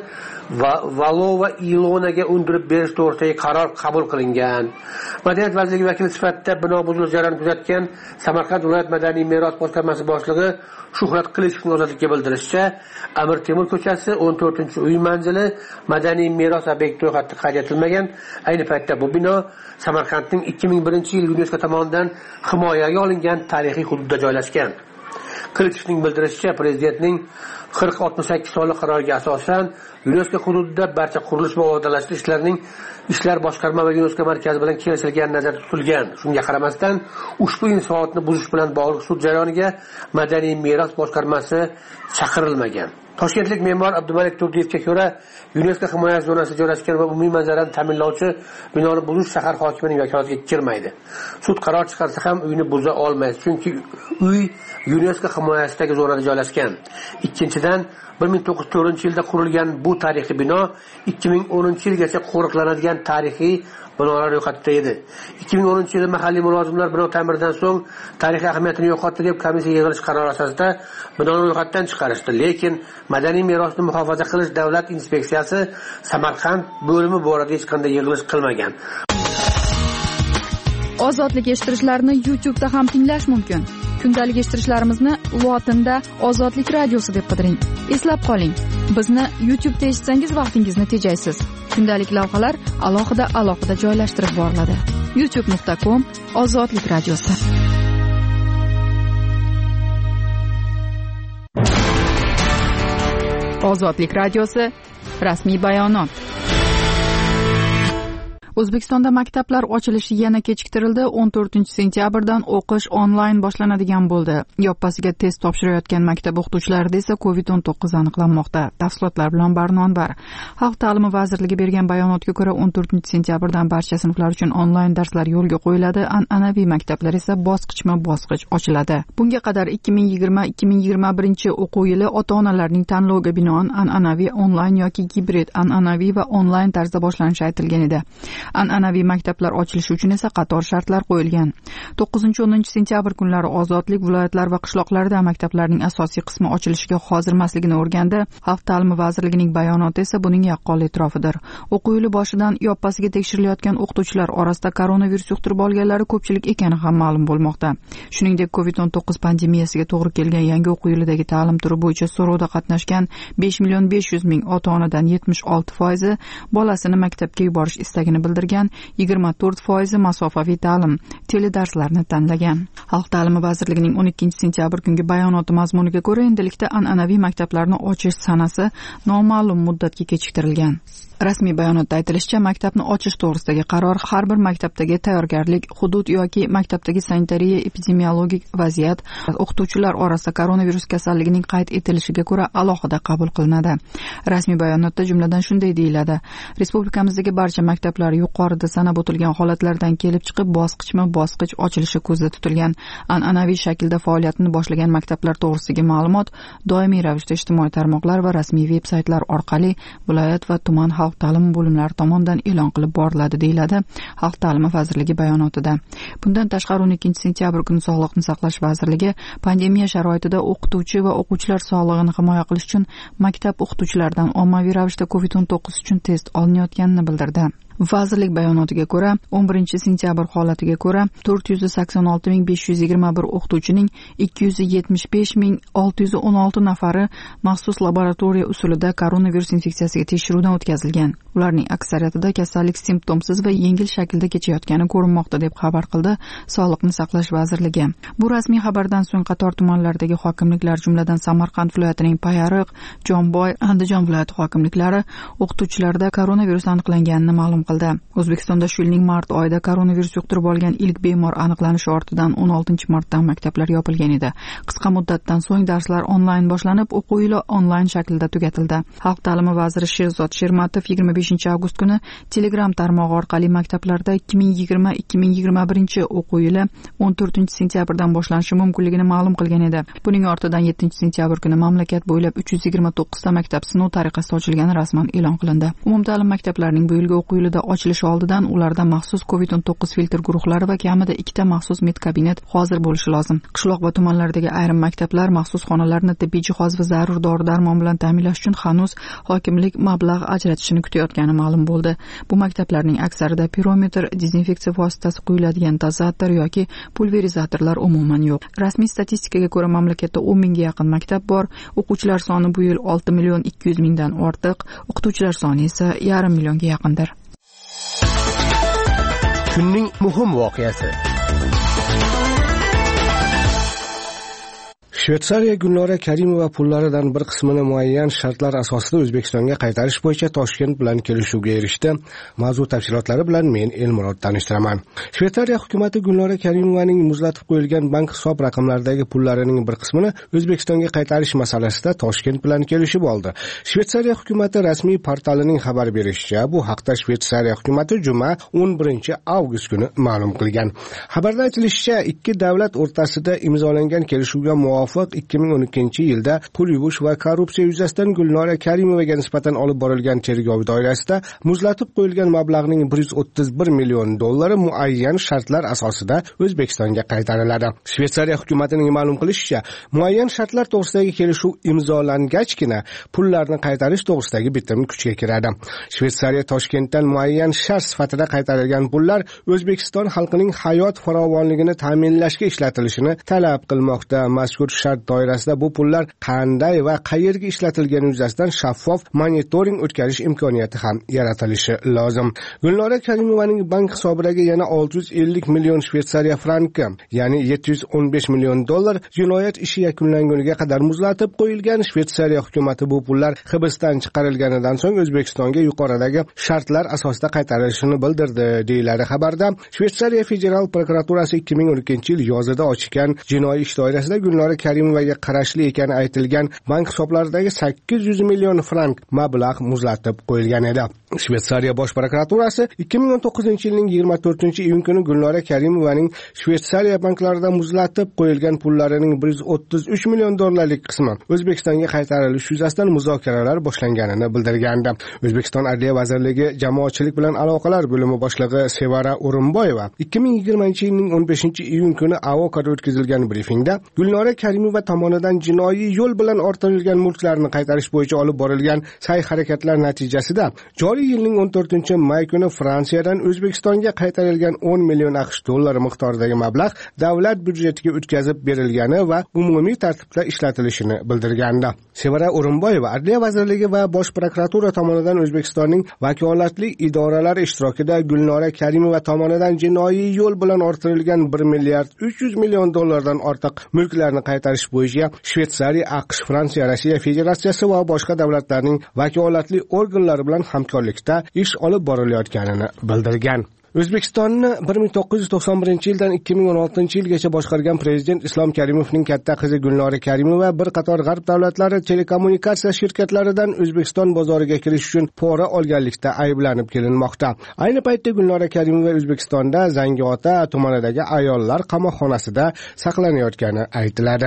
Valova Ilonaga undirib berish to'g'risidagi qaror qabul qilingan. Madaniyat vazirligi vakili sifatida bino buzilish jarayonini kuzatgan Samarqand viloyat madaniy meros boshqarmasi boshlig'i Shuhrat Qilichovning Ozodlikka bildirishicha, Amir Temur ko'chasi o'n to'rtinchi uy manzili madaniy meros obyekti ro'yxatga qayd etilmagan. Ayni paytda bu bino Samarqandning ikki ming birinchi yil UNESCO tomonidan himoyaga olingan tarixiy hududda joylashgan. Qilichovning bildirishicha, prezidentning qirq oltmish sakkiz sonli qaroriga asosan UNESCO hududida barcha qurilish va obodonlashtirish ishlarining ishlar boshqarma va UNESCO markazi bilan kelishilgani nazarda tutilgan. Shunga qaramasdan ushbu inshootni buzish bilan bog'liq sud jarayoniga madaniy meros boshqarmasi chaqirilmagan. Toshkentlik me'mor Abdumalik Turdiyevga ko'ra, UNESCO himoya zonasida joylashgan va umumiy manzarani ta'minlovchi binoni buzish shahar hokimining vakolatiga kirmaydi. Sud qaror chiqarsa ham uyni buza olmaydi, chunki uy UNESCO himoyasidagi zonada joylashgan. Ikkinchidan, bir ming to'qqiz yuz to'rtinchi yilda qurilgan bu tarixiy bino ikki ming o'ninchi yilgacha qo'riqlanadigan tarixiy binolar ro'yxatida edi. ikki ming o'ninchi yilda mahalliy mulozimlar bino ta'miridan so'ng tarixiy ahamiyatini yo'qotdi deb komissiya yig'ilish qarori asosida binoni ro'yxatdan chiqarishdi. Lekin madaniy merosni muhofaza qilish davlat inspeksiyasi Samarqand bo'limi borada hech qanday yig'ilish qilmagan. Ozodlik eshittirishlarni YouTube'da ham tinglash mumkin. Kundalik eshittirishlarimizni lotinda Ozodlik radiosi deb qidiring. Eslab qoling, bizni YouTube'da eshitsangiz vaqtingizni tejaysiz. Kundalik lavhalar alohida alohida joylashtirib boriladi. youtube nuqta com Ozodlik radiosi. Ozodlik radiosi rasmiy bayonot. O'zbekistonda maktablar ochilishi yana kechiktirildi. o'n to'rtinchi sentyabrdan o'qish onlayn boshlanadigan bo'ldi. Yoppasiga test topshirayotgan maktab o'qituvchilarida esa covid o'n to'qqiz aniqlanmoqda. Tafsilotlar bilan Barno Anvar. Xalq ta'limi vazirligi bergan bayonotga ko'ra, o'n to'rtinchi sentyabrdan barcha sinflar uchun onlayn darslar yo'lga qo'yiladi. An'anaviy maktablar esa bosqichma-bosqich ochiladi. Bunga qadar ikki ming yigirma ikki ming yigirma birinchi o'quv yili ota-onalarning tanloviga binoan an'anaviy, onlayn yoki gibrid, an'anaviy va onlayn tarzda boshlanishi aytilgan edi. An'anaviy maktablar ochilishi uchun esa qator shartlar qo'yilgan. to'qqizinchi o'ninchi sentyabr kunlari ozodlik viloyatlar va qishloqlarda maktablarning asosiy qismi ochilishiga hozirmasligini o'rgandi. Xalq ta'limi vazirligining bayonoti esa buning yaqqol e'tirofidir. O'quv yili boshidan yoppasiga tekshirilayotgan o'qituvchilar orasida koronavirus yuqtirib olganlari ko'pchilik ekani ham ma'lum bo'lmoqda. Shuningdek, covid o'n to'qqiz pandemiyasiga to'g'ri kelgan yangi o'quv yilidagi ta'lim turi bo'yicha so'rovda qatnashgan besh million besh yuz ming ota-onadan yetmish olti foizi bolasini maktabga yuborish istagini bildirgan, yigirma to'rt foizi masofaviy ta'lim, teledarslarni tanlagan. Xalq ta'limi vazirligining o'n ikkinchi sentyabr kungi bayonoti mazmuniga ko'ra, endilikda an'anaviy maktablarni ochish sanasi noma'lum muddatga kechiktirilgan. Rasmiy bayonotda aytilishicha, maktabni ochish to'g'risidagi qaror har bir maktabdagi tayyorgarlik, hudud yoki maktabdagi sanitariya epidemiologik vaziyat, o'qituvchilar orasida koronavirus kasalligining qayd etilishiga ko'ra alohida qabul qilinadi. Rasmiy bayonotda jumladan shunday deyiladi: Respublikamizdagi barcha maktablar yuqorida sanab o'tilgan holatlardan kelib chiqib bosqichma-bosqich ochilishi ko'zda tutilgan. An'anaviy shaklda faoliyatini boshlagan maktablar to'g'risidagi ma'lumot doimiy ravishda ijtimoiy tarmoqlar va rasmiy veb-saytlar orqali viloyat va tuman xalq ta'limi bo'limlari tomonidan e'lon qilib boriladi, deyiladi Xalq ta'limi vazirligi bayonotida. Bundan tashqari, o'n ikkinchi sentyabr kuni Sog'liqni saqlash vazirligi pandemiya sharoitida o'qituvchi va o'quvchilar sog'lig'ini himoya qilish uchun maktab o'qituvchilaridan ommaviy ravishda covid o'n to'qqiz uchun test olinayotganini bildirdi. Vazirlik bayonotiga ko'ra, o'n birinchi sentyabr holatiga ko'ra to'rt yuz sakson olti ming besh yuz yigirma bir o'qituvchining ikki yuz yetmish besh ming olti yuz o'n olti nafari maxsus laboratoriya usulida koronavirus infeksiyasiga tekshiruvdan o'tkazilgan. Ularning aksariyatida kasallik simptomsiz va yengil shaklda kechayotgani ko'rinmoqda, deb xabar qildi Sog'liqni saqlash vazirligi. Bu rasmiy xabardan so'ng qator tumanlardagi hokimliklar, jumladan Samarqand viloyatining Payariq, Jomboy, Andijon viloyati hokimliklari o'qituvchilarda koronavirus aniqlanganini ma'lum qildi. O'zbekistonda shu yilning mart oyida koronavirus yuqtirib olgan ilk bemor aniqlanishi ortidan o'n oltinchi martdan maktablar yopilgan edi. Qisqa muddatdan so'ng darslar onlayn boshlanib, o'quv yili onlayn shaklda tugatildi. Xalq ta'limi vaziri Sherzod Shermatov yigirma beshinchi avgust kuni Telegram tarmog'i orqali maktablarda ikki ming yigirma ikki ming yigirma birinchi o'quv yili o'n to'rtinchi sentyabrdan boshlanishi mumkinligini ma'lum qilgan edi. Buning ortidan yettinchi sentyabr kuni mamlakat bo'ylab uch yuz yigirma to'qqizta maktab sinov tariqasida ochilgani rasman e'lon qilindi. Umumta'lim maktablarining bu yilgi o'quv yilida ochilishi oldidan ularda maxsus kovid o'n to'qqiz filtr guruhlari va kamida ikkita maxsus medkabinet hozir bo'lishi lozim. Qishloq va tumanlardagi ayrim maktablar maxsus xonalarni tibbiy jihoz va zarur dori-darmon bilan ta'minlash uchun hanuz hokimlik mablag' ajratishini kutayotgani ma'lum bo'ldi. Bu maktablarning aksarida pirometr, dezinfeksiya vositasi quyiladigan dozator yoki pulverizatorlar umuman yo'q. Rasmiy statistikaga ko'ra mamlakatda o'n mingga yaqin maktab bor. O'quvchilar soni bu yil olti million ikki yuz mingdan ortiq, o'qituvchilar soni esa yarim millionga yaqindir. Kunning muhim voqeasi. Shveysariya Gulnora Karimova pullaridan bir qismini muayyan shartlar asosida O'zbekistonga qaytarish bo'yicha Toshkent bilan kelishuvga erishdi. Mavzu tafsilotlari bilan men Elmurod tanishtiraman. Shveysariya hukumatı Gulnora Karimovaning muzlatib qo'yilgan bank hisob raqamlaridagi pullarining bir qismini O'zbekistonga qaytarish masalasida Toshkent bilan kelishib oldi. Shveysariya hukumatı rasmiy portalining xabar berishicha, bu haqda Shveysariya hukumatı juma o'n birinchi avgust kuni ma'lum qilgan. Xabarda aytilishicha, ikki davlat o'rtasida imzolangan kelishuvga muvofiq ikki ming o'n ikkinchi yilda pul yuvish va korrupsiya yuzasidan Gulnora Karimovaga nisbatan olib borilgan tergov doirasida muzlatib qo'yilgan mablag'ning bir yuz o'ttiz bir million dollari muayyan shartlar asosida O'zbekistonga qaytariladi. Shveysariya hukumatining ma'lum qilishicha, muayyan shartlar to'g'risidagi kelishuv imzolangachgina pullarni qaytarish to'g'risidagi bitim kuchga kiradi. Shveysariya Toshkentdan muayyan shart sifatida qaytarilgan pullar O'zbekiston xalqining hayot farovonligini ta'minlashga ishlatilishini talab qilmoqda. Mazkur shart doirasida bu pullar qanday va qayerga ishlatilgani yuzasidan shaffof monitoring o'tkazish imkoniyati ham yaratilishi lozim. Gulnora Karimovaning bank hisobidagi yana olti yuz ellik million Shveysariya franki, ya'ni yetti yuz o'n besh million dollar jinoyat ishi yakunlanguniga qadar muzlatib qo'yilgan. Shveysariya hukumatı bu pullar hibsdan chiqarilganidan so'ng O'zbekistonga yuqoridagi shartlar asosida qaytarilishini bildirdi, deyiladi xabarda. Shveysariya federal prokuraturasi ikki ming o'n ikkinchi yil yozida ochgan jinoiy ish doirasida Gulnora Karimovaga qarashli ekani aytilgan bank hisoblaridagi sakkiz yuz million frank mablag' muzlatib qo'yilgan edi. Shveysariya bosh prokuraturasi ikki ming o'n to'qqizinchi yilning yigirma to'rtinchi iyun kuni Gulnora Karimovaning Shveysariya banklarida muzlatib qo'yilgan pullarining bir yuz o'ttiz uch million dollarlik qismi O'zbekistonga qaytarilishi yuzasidan muzokaralar boshlanganini bildirgandi. O'zbekiston Adliya vazirligi jamoatchilik bilan aloqalar bo'limi boshlig'i Sevara O'rinboyeva ikki ming yigirmanchi yilning o'n beshinchi iyun kuni Avokada o'tkazilgan brifingda Gulnora Karimova tomonidan jinoiy yo'l bilan orttirilgan mulklarni qaytarish bo'yicha olib borilgan sa'y-harakatlar natijasida joriy yilning o'n to'rtinchi may kuni Fransiyadan O'zbekistonga qaytarilgan o'n million aqsh dollari miqdoridagi mablag' davlat byudjetiga o'tkazib berilgani va umumiy tartibda ishlatilishini bildirgandi. Sevara O'rinboyeva Adliya vazirligi va bosh prokuratura tomonidan O'zbekistonning vakolatli idoralari ishtirokida Gulnora Karimova tomonidan jinoiy yo'l bilan orttirilgan bir milliard uch yuz million dollardan ortiq mulklarni qaytarish bo'yicha Shveysariya, AQSh, Fransiya, Rossiya Federatsiyasi va boshqa davlatlarning vakolatli organlari bilan hamkorlikda ish olib borilayotganini bildirgan. O'zbekistonni bir ming to'qqiz yuz to'qson birinchi yildan ikki ming o'n oltinchi yilgacha boshqargan prezident Islom Karimovning katta qizi Gulnora Karimova bir qator g'arb davlatlari telekommunikatsiya shirkatlaridan O'zbekiston bozoriga kirish uchun pora olganlikda ayblanib kelinmoqda. Ayni paytda Gulnora Karimova O'zbekistonda Zangiota tumanidagi ayollar qamoqxonasida saqlanayotgani aytiladi.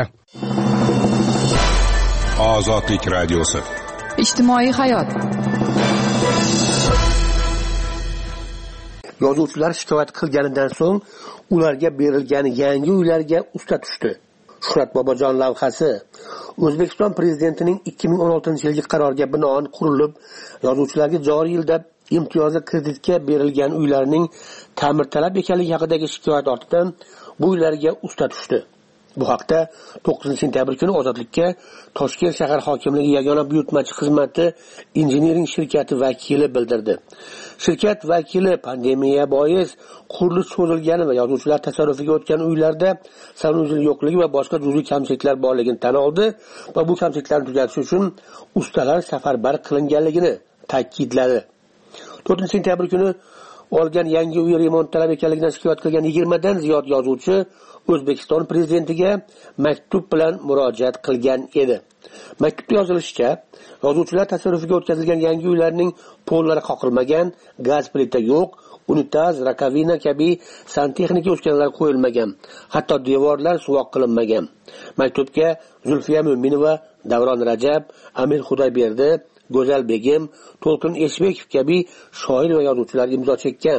Ozodlik radiosi. Ijtimoiy hayot. Yozuvchilar shikoyat qilganidan so'ng ularga berilgan yangi uylarga usta tushdi. Shuhrat Bobojon lavhasi O'zbekiston prezidentining ikki ming o'n oltinchi yilgi qaroriga binoan qurilib, yozuvchilarga joriy yilda imtiyozli kreditga berilgan uylarning ta'mirtalab ekanligi haqidagi shikoyat ortidan bu uylarga usta tushdi. Bu haqda to'qqizinchi sentyabr kuni Ozodlikka Toshkent shahar hokimligi yagona buyurtmachi xizmati injiniring shirkati vakili bildirdi. Shirkat vakili pandemiya bois qurilish cho'zilgani va yozuvchilar tasarrufiga o'tgan uylarda sanuzil yo'qligi va boshqa juz'iy kamchiliklar borligini tan oldi va bu kamchiliklarni tugatish uchun ustalar safarbar qilinganligini ta'kidladi. to'rtinchi sentyabr kuni olgan yangi uy remont talab ekanligidan shikoyat qilgan yigirmadan ziyod yozuvchi O'zbekiston prezidentiga maktub bilan murojaat qilgan edi. Maktubda yozilishicha, yozuvchilar tasarrufiga o'tkazilgan yangi uylarning pollari qoqilmagan, gaz plita yo'q, unitaz, rakovina kabi santexnika uskunalar qo'yilmagan, hatto devorlar suvoq qilinmagan. Maktubga Zulfiya Mo'minova, Davron Rajab, Amir Xudoyberdi, Go'zal Begim, To'lqin Eshbekov kabi shoir va yozuvchilar imzo chekkan.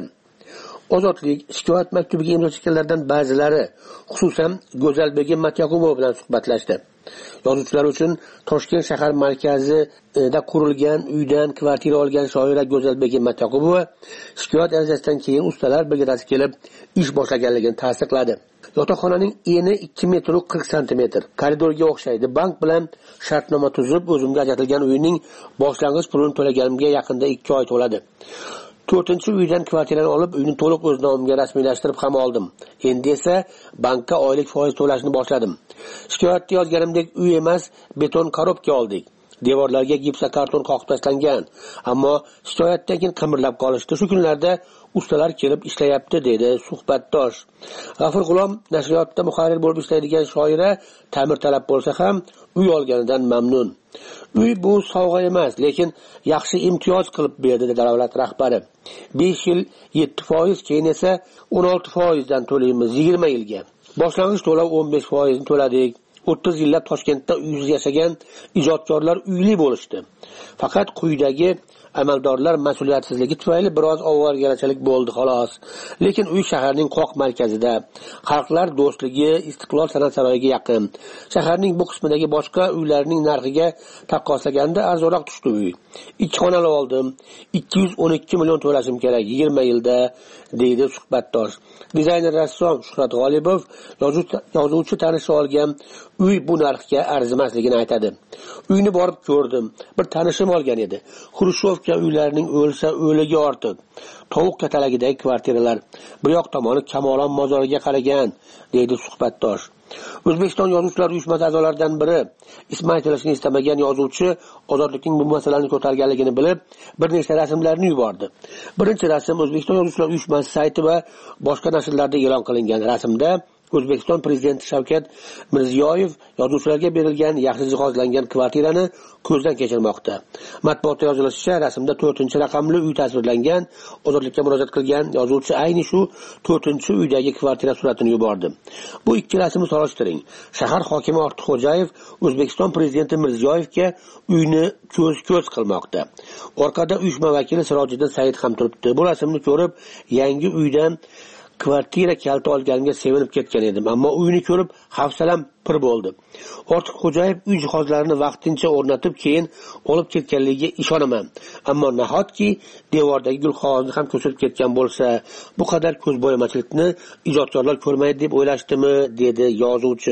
Ozodlik shikoyat maktubiga imzo chekkanlardan ba'zilari, xususan Go'zal Begim Matyaqubova bilan suhbatlashdi. Yozuvchilar uchun Toshkent shahar markazida qurilgan uydan kvartira olgan shoira Go'zal Begim Matyaqubova shikoyat arizasidan keyin ustalar brigadasi kelib ish boshlaganligini tasdiqladi. Yotoqxonaning eni ikki metr qirq santimetr, koridorga o'xshaydi. Bank bilan shartnoma tuzib, o'zimga ajratilgan uyning boshlang'ich pulini to'laganimga yaqinda ikki oy to'ladi. to'rtinchi uydan kvartirani olib, uyni to'liq o'z nomimga rasmiylashtirib ham oldim. Endi esa bankka oylik foiz to'lashni boshladim. Shikoyatda yozganimdek uy emas, beton korobka oldik. Devorlarga gipsokarton qoqib tashlangan, ammo shikoyatdan keyin qimirlab qolishdi. Shu kunlarda ustalar kelib ishlayapti, dedi suhbatdosh. G'afur G'ulom nashriyotda muharrir bo'lib ishlaydigan shoira ta'mirtalab bo'lsa ham uy olganidan mamnun. Uy bu sovg'a emas, lekin yaxshi imtiyoz qilib berdi, dedi davlat rahbari. besh yil yetti foiz, keyin esa o'n olti foizdan to'laymiz yigirma yilga. Boshlang'ich to'lov o'n besh foizni to'ladik. o'ttiz yillab Toshkentda uysiz yashagan ijodkorlar uyli bo'lishdi. Faqat quyidagi amaldorlar mas'uliyatsizligi tufayli biroz ovoragarchilik bo'ldi xolos. Lekin uy shaharning qoq markazida, xalqlar do'stligi, Istiqlol san'at saroyiga yaqin. Shaharning bu qismidagi boshqa uylarning narxiga taqqoslaganda arzonroq tushdi uy. Ikki xonali oldim. ikki yuz o'n ikki million to'lashim kerak yigirma yilda, deydi suhbatdosh. Dizayner rassom Shuhrat G'olibov yozuvchi tanishi olgan uy bu narxga arzimasligini aytadi. Uyni borib ko'rdim. Bir tanishim olgan edi. Xrushchevka uylarining o'lsa o'ligi ortiq. Tovuq katalagidagi kvartiralar. Bu yoq tomoni Kamolon mozoriga qaragan, deydi suhbatdosh. O'zbekiston Yozuvchilar uyushmasi a'zolaridan biri ismi aytilishini istamagan yozuvchi Ozodlikning bu masalani ko'targanligini bilib, bir nechta rasmlarni yubordi. Birinchi rasm O'zbekiston Yozuvchilar uyushmasi sayti va boshqa nashrlarda e'lon qilingan. Rasmda O'zbekiston prezidenti Shavkat Mirziyoyev yozuvchilarga berilgan yaxshi jihozlangan kvartirani ko'zdan kechirmoqda. Matbuotda yozilishicha, rasmda to'rtinchi raqamli uy tasvirlangan. Ozodlikka murojaat qilgan yozuvchi ayni shu to'rtinchi uydagi kvartira suratini yubordi. Bu ikki rasmni solishtiring. Shahar hokimi Ortiqxo'jayev O'zbekiston prezidenti Mirziyoyevga uyni ko'z-ko'z qilmoqda. Orqada uyushma vakili Sirojiddin Said ham turibdi. Bu rasmni ko'rib, yangi uydan kvartira kaliti olganimga sevinib ketgan edim, ammo uyni ko'rib hafsalam pir bo'ldi. Ortiqxo'jayev uy jihozlarini vaqtincha o'rnatib, keyin olib ketganligiga ishonaman. Ammo nahotki devordagi gulqog'ozni ham ko'chirib ketgan bo'lsa, bu qadar ko'zbo'yamachilikni ijodkorlar ko'rmaydi deb o'ylashdimi, dedi yozuvchi.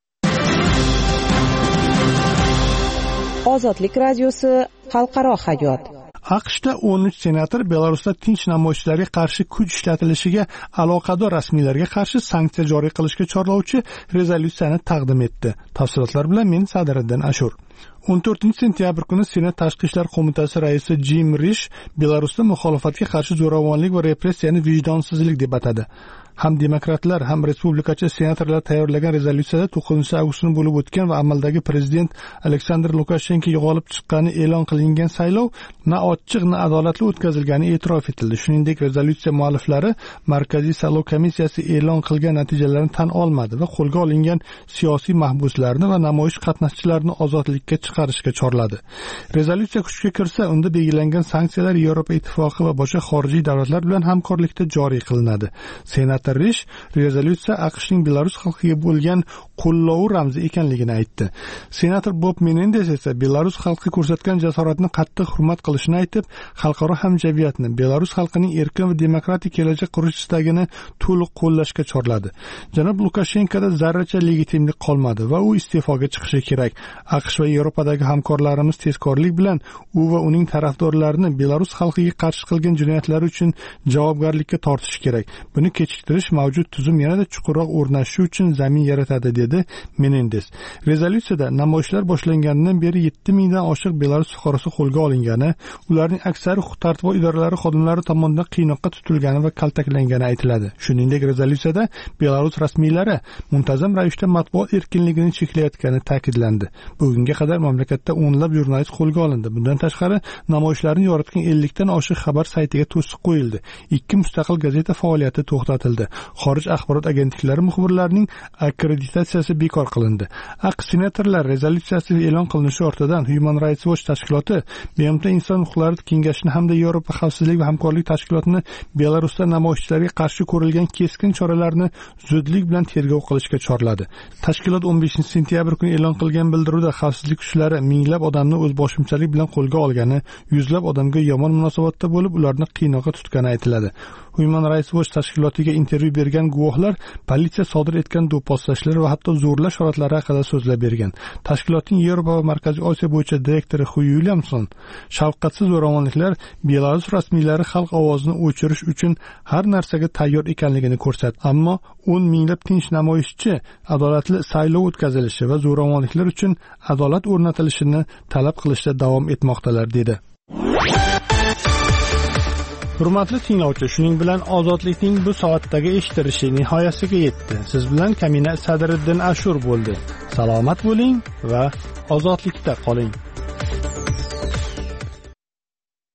Ozodlik radiosi xalqaro hayot. AQShda o'n uch senator Belarusda tinch namoyishlarga qarshi kuch ishlatilishiga aloqador rasmiylarga qarshi sanksiya joriy qilishga chorlovchi rezolyutsiyani taqdim etdi. Tafsilotlar bilan men Sadiriddin Ashur. o'n to'rtinchi sentyabr kuni Senat Tashqi ishlar qo'mitasi raisi Jim Rish Belarusda muxolifatga qarshi zo'ravonlik va repressiyani vijdonsizlik deb atadi. Ham demokratlar, ham respublikachi senatorlar tayyorlagan rezolyutsiyada to'qqizinchi avgust kuni bo'lib o'tgan va amaldagi prezident Aleksandr Lukashenkoga g'olib chiqqani e'lon qilingan saylov na ochiq, na adolatli o'tkazilgani e'tirof etildi. Shuningdek, rezolyutsiya mualliflari Markaziy saylov komissiyasi e'lon qilgan natijalarni tan olmadi va qo'lga olingan siyosiy mahbuslarni va namoyish qatnashchilarini ozodlikka chiqarishga chorladi. Rezolyutsiya kuchga kirsa, unda belgilangan sanksiyalar Yevropa ittifoqi va boshqa xorijiy davlatlar bilan hamkorlikda joriy qilinadi. Senator Rish rezolyutsiya AQShning Belarus xalqiga bo'lgan qo'llovi ramzi ekanligini aytdi. Senator Bob Menendez esa Belarus xalqi ko'rsatgan jasoratni qattiq hurmat qilishini aytib, xalqaro hamjamiyatni Belarus xalqining erkin va demokratik kelajak qurish istagini to'liq qo'llashga chorladi. Janob Lukashenkoda zarracha legitimlik qolmadi va u iste'foga chiqishi kerak. AQSh va Yevropadagi hamkorlarimiz tezkorlik bilan u va uning tarafdorlarini Belarus xalqiga qarshi qilgan jinoyatlari uchun javobgarlikka tortish kerak. Buni kechiktirish mavjud tuzum yanada chuqurroq o'rnashi uchun zamin yaratadi, dedi Menendez. Rezolyutsiyada namoyishlar boshlanganidan beri yetti mingdan oshiq Belarus fuqarosi qo'lga olingani, ularning aksari huquq-tartibot idoralari xodimlari tomonidan qiynoqqa tutilgani va kaltaklangani aytiladi. Shuningdek, rezolyutsiyada Belarus rasmiylari muntazam ravishda matbuot erkinligini cheklayotgani ta'kidlandi. Bugunga qadar mamlakatda o'nlab jurnalist qo'lga olindi. Bundan tashqari, namoyishlarni yoritgan ellik dan oshiq xabar saytiga to'siq qo'yildi. Ikki mustaqil gazeta faoliyati to'xtatildi. Xorij axborot agentliklari muxbirlarining akkreditatsiyasi bekor qilindi. AQSh senatorlar rezolyutsiyasi e'lon qilinishi ortidan Human Rights Watch tashkiloti, B M T Inson huquqlari kengashini hamda Yevropa xavfsizlik va hamkorlik tashkilotini Belarusda namoyishchilarga qarshi ko'rilgan keskin choralarni zudlik bilan tergov qilishga chorladi. Tashkilot o'n beshinchi sentyabr kuni e'lon qilgan bildiruvda xavfsizlik kuchlari minglab odamni o'zboshimchalik bilan qo'lga olgani, yuzlab odamga yomon munosabatda bo'lib, ularni qiynoqqa tutgani aytiladi. Human Rights Watch tashkilotiga intervyu bergan guvohlar politsiya sodir etgan do'pposlashlar va hatto zo'rlash holatlari haqida so'zlab bergan. Tashkilotning Yevropa va Markaziy Osiyo bo'yicha direktori Hu Williamson shafqatsiz zo'ravonliklar Belarus rasmiylari xalq ovozini o'chirish uchun har narsaga tayyor ekanligini ko'rsatdi. Ammo o'n minglab tinch namoyishchi adolatli saylov o'tkazilishi va zo'ravonliklar uchun adolat o'rnatilishini talab qilishda davom etmoqdalar, dedi. Hurmatli tinglovchi, shuning bilan ozodlikning bu soatdagi eshitilishi nihoyasiga yetdi. Siz bilan Kamina Sadriddin Ashur bo'ldi. Salomat bo'ling va ozodlikda qoling.